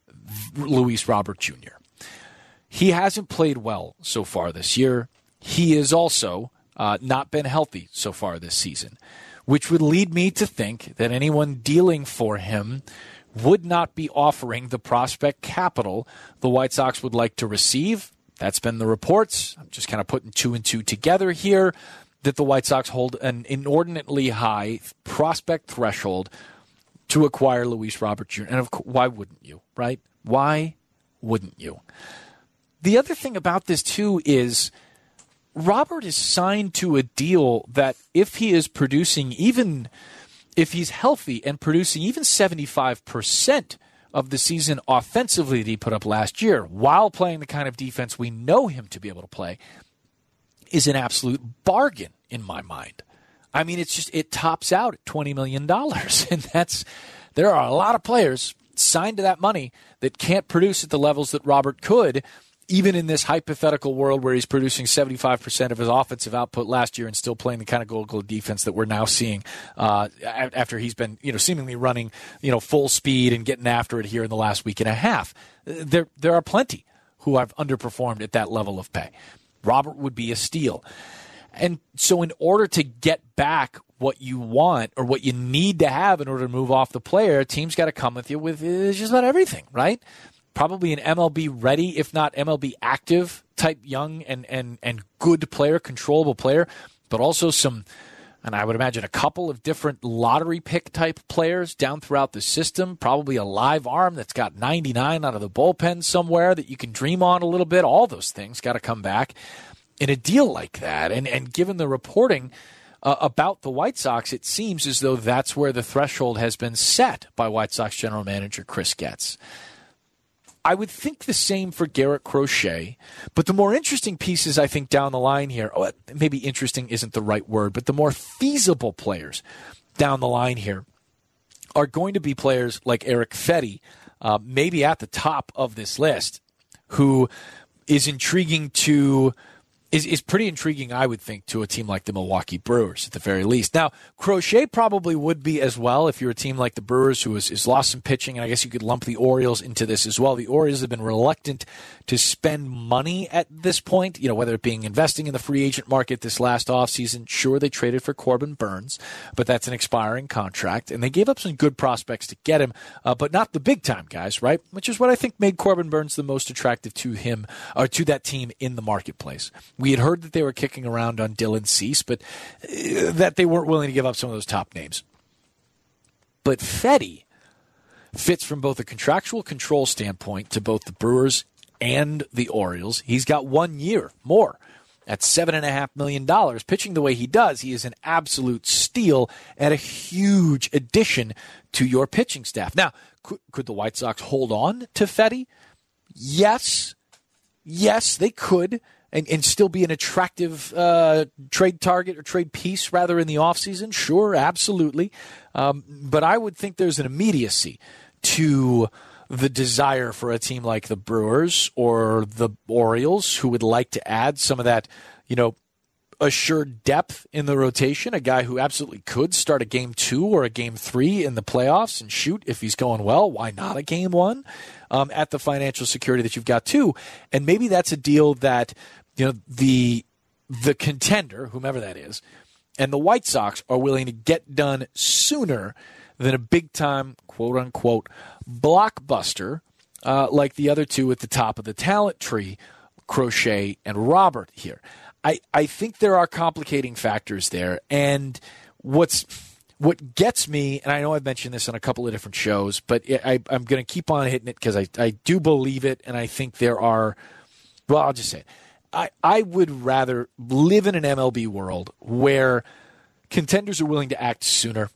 Luis Robert Junior He hasn't played well so far this year. He has also uh, not been healthy so far this season, which would lead me to think that anyone dealing for him would not be offering the prospect capital the White Sox would like to receive. That's been the reports. I'm just kind of putting two and two together here, that the White Sox hold an inordinately high prospect threshold to acquire Luis Robert Junior And of course, why wouldn't you, right? Why wouldn't you? The other thing about this, too, is Robert is signed to a deal that if he is producing even, if he's healthy and producing even seventy-five percent of the season offensively that he put up last year, while playing the kind of defense we know him to be able to play, is an absolute bargain in my mind. I mean, it's just, it tops out at twenty million dollars. And that's, there are a lot of players signed to that money that can't produce at the levels that Robert could, even in this hypothetical world where he's producing seventy-five percent of his offensive output last year and still playing the kind of goal-goal defense that we're now seeing uh, after he's been, you know, seemingly running, you know, full speed and getting after it here in the last week and a half. There, there are plenty who have underperformed at that level of pay. Robert would be a steal. And so in order to get back what you want or what you need to have in order to move off the player, a team's got to come with you with uh, just about everything, right? Probably an M L B ready, if not M L B active type young and, and, and good player, controllable player, but also some, and I would imagine a couple of different lottery pick type players down throughout the system, probably a live arm that's got ninety-nine out of the bullpen somewhere that you can dream on a little bit. All those things got to come back in a deal like that. And, and given the reporting uh, about the White Sox, it seems as though that's where the threshold has been set by White Sox general manager Chris Getz. I would think the same for Garrett Crochet, but the more interesting pieces I think down the line here, oh, maybe interesting isn't the right word, but the more feasible players down the line here are going to be players like Erick Fedde, uh, maybe at the top of this list, who is intriguing to is is pretty intriguing, I would think, to a team like the Milwaukee Brewers at the very least. Now, Crochet probably would be as well if you're a team like the Brewers who has, has lost some pitching, and I guess you could lump the Orioles into this as well. The Orioles have been reluctant to spend money at this point, you know, whether it being investing in the free agent market this last offseason. Sure, they traded for Corbin Burns, but that's an expiring contract, and they gave up some good prospects to get him, uh, but not the big-time guys, right? Which is what I think made Corbin Burns the most attractive to him, or to that team in the marketplace. We had heard that they were kicking around on Dylan Cease, but uh, that they weren't willing to give up some of those top names. But Fedde fits from both a contractual control standpoint to both the Brewers and the Orioles. He's got one year more at seven point five million dollars. Pitching the way he does, he is an absolute steal and a huge addition to your pitching staff. Now, could, could the White Sox hold on to Fedde? Yes. Yes, they could. And, and still be an attractive uh, trade target or trade piece, rather, in the offseason? Sure, absolutely. Um, but I would think there's an immediacy to the desire for a team like the Brewers or the Orioles, who would like to add some of that, you know, assured depth in the rotation, a guy who absolutely could start a game two or a game three in the playoffs and shoot if he's going well. Why not a game one um, at the financial security that you've got too? And maybe that's a deal that, you know, the the contender, whomever that is, and the White Sox are willing to get done sooner than a big-time, quote-unquote, blockbuster uh, like the other two at the top of the talent tree, Crochet and Robert here. I, I think there are complicating factors there, and what's what gets me, and I know I've mentioned this on a couple of different shows, but I, I'm going to keep on hitting it because I, I do believe it, and I think there are, well, I'll just say it. I, I would rather live in an M L B world where contenders are willing to act sooner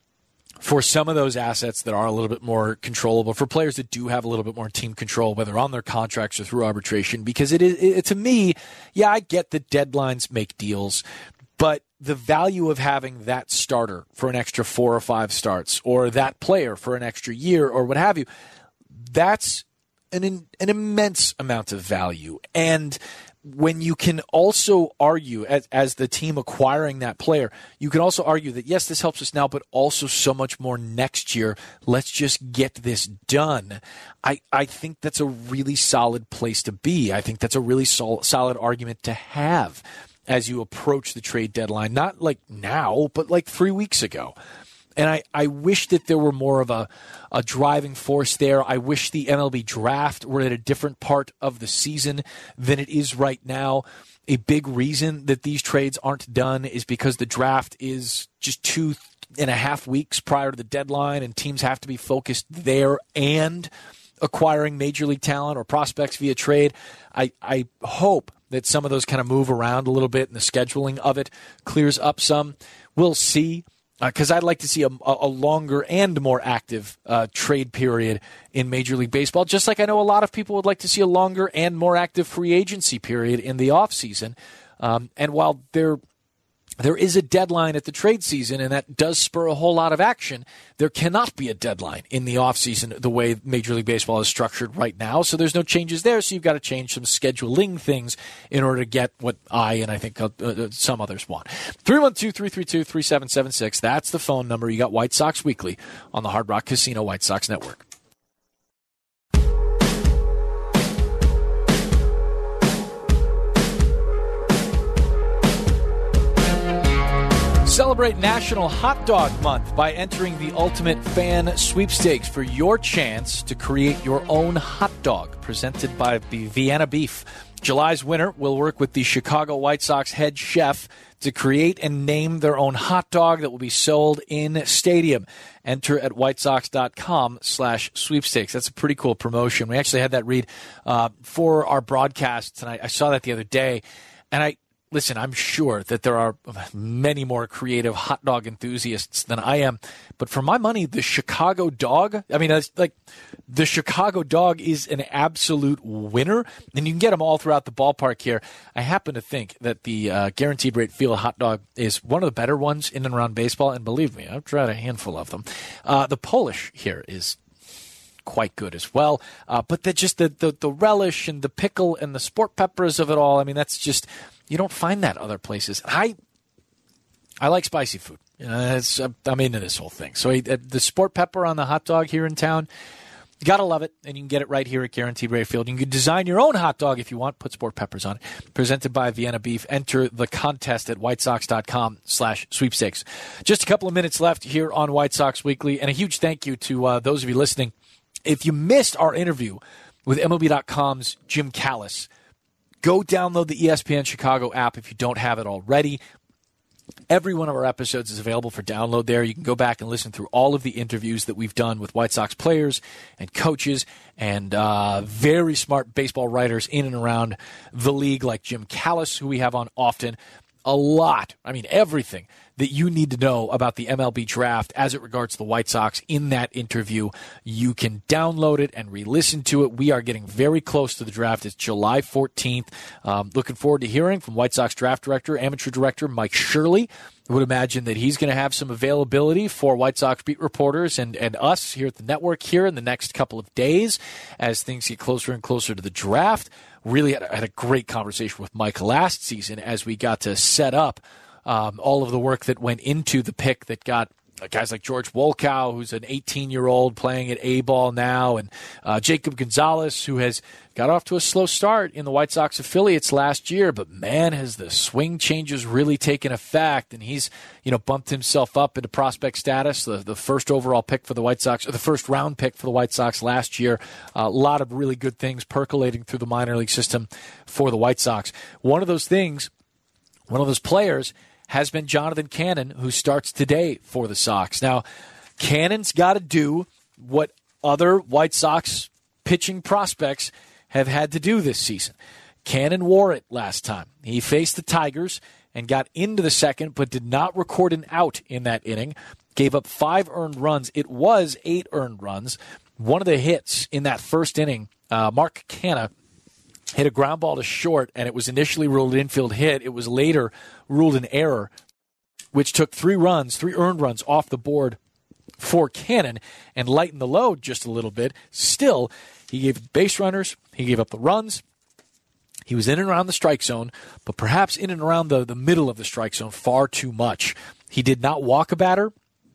for some of those assets that are a little bit more controllable, for players that do have a little bit more team control, whether on their contracts or through arbitration. Because it is, it, to me, yeah, I get that deadlines make deals, but the value of having that starter for an extra four or five starts, or that player for an extra year, or what have you, that's an an immense amount of value. And when you can also argue, as, as the team acquiring that player, you can also argue that, yes, this helps us now, but also so much more next year. Let's just get this done. I, I think that's a really solid place to be. I think that's a really sol- solid argument to have as you approach the trade deadline. Not like now, but like three weeks ago. And I, I wish that there were more of a, a driving force there. I wish the M L B draft were at a different part of the season than it is right now. A big reason that these trades aren't done is because the draft is just two and a half weeks prior to the deadline, and teams have to be focused there and acquiring major league talent or prospects via trade. I, I hope that some of those kind of move around a little bit and the scheduling of it clears up some. We'll see. Because uh, I'd like to see a, a longer and more active uh, trade period in Major League Baseball, just like I know a lot of people would like to see a longer and more active free agency period in the offseason. Um, and while there there is a deadline at the trade season, and that does spur a whole lot of action, there cannot be a deadline in the offseason the way Major League Baseball is structured right now. So there's no changes there, so you've got to change some scheduling things in order to get what I and I think uh, uh, some others want. three one two, three three two, three seven seven six. That's the phone number. You got White Sox Weekly on the Hard Rock Casino White Sox Network. Celebrate National Hot Dog Month by entering the Ultimate Fan Sweepstakes for your chance to create your own hot dog, presented by the Vienna Beef. July's winner will work with the Chicago White Sox head chef to create and name their own hot dog that will be sold in stadium. Enter at whitesox.com slash sweepstakes. That's a pretty cool promotion. We actually had that read uh, for our broadcast tonight. I saw that the other day, and I listen, I'm sure that there are many more creative hot dog enthusiasts than I am. But for my money, the Chicago dog, I mean, that's like the Chicago dog is an absolute winner. And you can get them all throughout the ballpark here. I happen to think that the uh, Guaranteed Rate Field hot dog is one of the better ones in and around baseball. And believe me, I've tried a handful of them. Uh, the Polish here is quite good as well. Uh, but the, just the, the, the relish and the pickle and the sport peppers of it all, I mean, that's just... You don't find that other places. I I like spicy food. You know, it's, I'm into this whole thing. So uh, the sport pepper on the hot dog here in town, you got to love it, and you can get it right here at Guaranteed Rate Field. You can design your own hot dog if you want. Put sport peppers on it. Presented by Vienna Beef. Enter the contest at whitesox.com slash sweepstakes. Just a couple of minutes left here on White Sox Weekly, and a huge thank you to uh, those of you listening. If you missed our interview with M L B dot com's Jim Callis, go download the E S P N Chicago app if you don't have it already. Every one of our episodes is available for download there. You can go back and listen through all of the interviews that we've done with White Sox players and coaches and uh, very smart baseball writers in and around the league like Jim Callis, who we have on often. A lot, I mean everything that you need to know about the M L B draft as it regards the White Sox in that interview. You can download it and re-listen to it. We are getting very close to the draft. It's July fourteenth. Um, looking forward to hearing from White Sox draft director, amateur director Mike Shirley. I would imagine that he's going to have some availability for White Sox beat reporters and, and us here at the network here in the next couple of days as things get closer and closer to the draft. Really had a, had a great conversation with Mike last season as we got to set up um, all of the work that went into the pick that got guys like George Wolkow, who's an eighteen-year-old playing at A-ball now, and uh, Jacob Gonzalez, who has got off to a slow start in the White Sox affiliates last year, but man, has the swing changes really taken effect, and he's you know bumped himself up into prospect status, the, the first overall pick for the White Sox, or the first round pick for the White Sox last year. Uh, a lot of really good things percolating through the minor league system for the White Sox. One of those things, one of those players has been Jonathan Cannon, who starts today for the Sox. Now, Cannon's got to do what other White Sox pitching prospects have had to do this season. Cannon wore it last time. He faced the Tigers and got into the second, but did not record an out in that inning. Gave up five earned runs. It was eight earned runs. One of the hits in that first inning, uh, Mark Canha hit a ground ball to short, and it was initially ruled an infield hit. It was later ruled an error, which took three runs, three earned runs off the board for Cannon and lightened the load just a little bit. Still, he gave base runners, he gave up the runs. He was in and around the strike zone, but perhaps in and around the, the middle of the strike zone far too much. He did not walk a batter,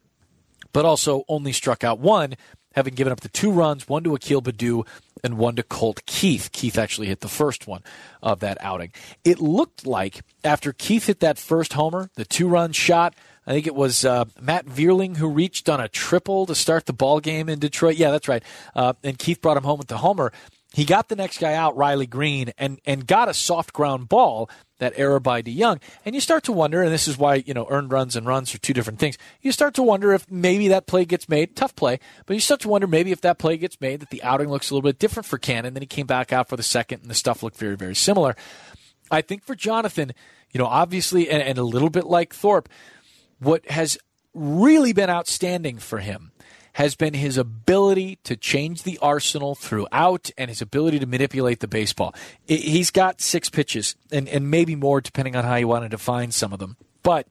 but also only struck out one, having given up the two runs, one to Akil Baddoo and one to Colt Keith. Keith actually hit the first one of that outing. It looked like after Keith hit that first homer, the two-run shot, I think it was uh, Matt Vierling who reached on a triple to start the ball game in Detroit. Yeah, that's right. Uh, and Keith brought him home with the homer. He got the next guy out, Riley Green, and, and got a soft ground ball, that error by DeYoung. And you start to wonder, and this is why, you know, earned runs and runs are two different things. You start to wonder if maybe that play gets made. Tough play. But you start to wonder maybe if that play gets made, that the outing looks a little bit different for Cannon. Then he came back out for the second, and the stuff looked very, very similar. I think for Jonathan, you know, obviously, and, and a little bit like Thorpe, what has really been outstanding for him has been his ability to change the arsenal throughout and his ability to manipulate the baseball. He's got six pitches, and, and maybe more depending on how you want to define some of them. But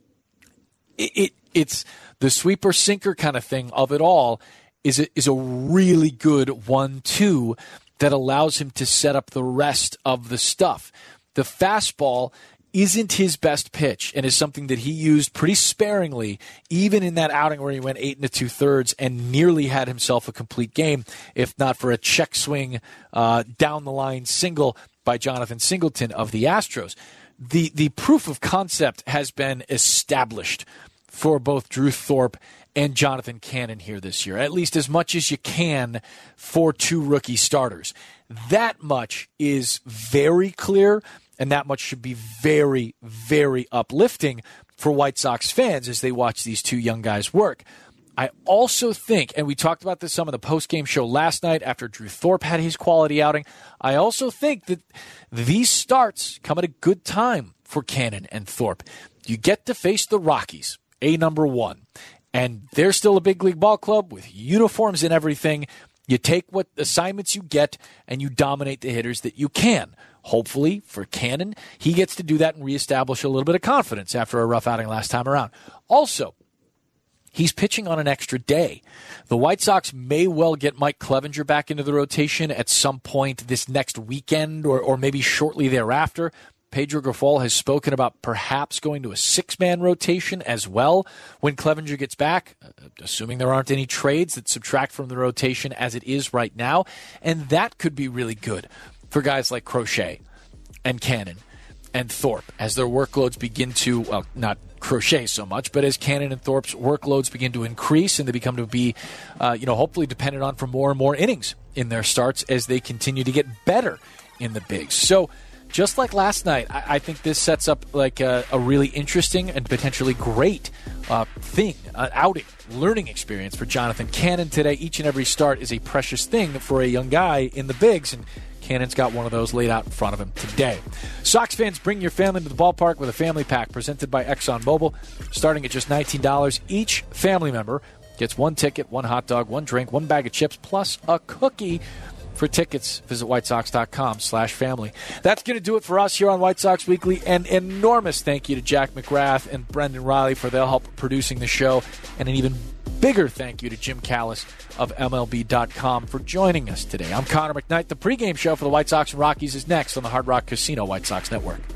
it, it it's the sweeper-sinker kind of thing of it all is a, is a really good one two that allows him to set up the rest of the stuff. The fastball isn't his best pitch and is something that he used pretty sparingly, even in that outing where he went eight and a two-thirds and nearly had himself a complete game, if not for a check swing uh, down-the-line single by Jonathan Singleton of the Astros. The, the proof of concept has been established for both Drew Thorpe and Jonathan Cannon here this year, at least as much as you can for two rookie starters. That much is very clear, and that much should be very, very uplifting for White Sox fans as they watch these two young guys work. I also think, and we talked about this some of the post-game show last night after Drew Thorpe had his quality outing, I also think that these starts come at a good time for Cannon and Thorpe. You get to face the Rockies, a number one, and they're still a big league ball club with uniforms and everything. You take what assignments you get and you dominate the hitters that you can. Hopefully, for Cannon, he gets to do that and reestablish a little bit of confidence after a rough outing last time around. Also, he's pitching on an extra day. The White Sox may well get Mike Clevinger back into the rotation at some point this next weekend or, or maybe shortly thereafter. Pedro Grifol has spoken about perhaps going to a six-man rotation as well when Clevinger gets back, assuming there aren't any trades that subtract from the rotation as it is right now. And that could be really good for guys like Crochet and Cannon and Thorpe as their workloads begin to, well, not Crochet so much, but as Cannon and Thorpe's workloads begin to increase and they become to be, uh, you know, hopefully dependent on for more and more innings in their starts as they continue to get better in the bigs. So, just like last night, I, I think this sets up like a, a really interesting and potentially great uh, thing, an outing, learning experience for Jonathan Cannon today. Each and every start is a precious thing for a young guy in the bigs, and Cannon's got one of those laid out in front of him today. Sox fans, bring your family to the ballpark with a family pack presented by ExxonMobil. Starting at just nineteen dollars, each family member gets one ticket, one hot dog, one drink, one bag of chips, plus a cookie. For tickets, visit whitesox.com slash family. That's going to do it for us here on White Sox Weekly. An enormous thank you to Jack McGrath and Brendan Riley for their help producing the show. And an even bigger thank you to Jim Callis of M L B dot com for joining us today. I'm Connor McKnight. The pregame show for the White Sox and Rockies is next on the Hard Rock Casino White Sox Network.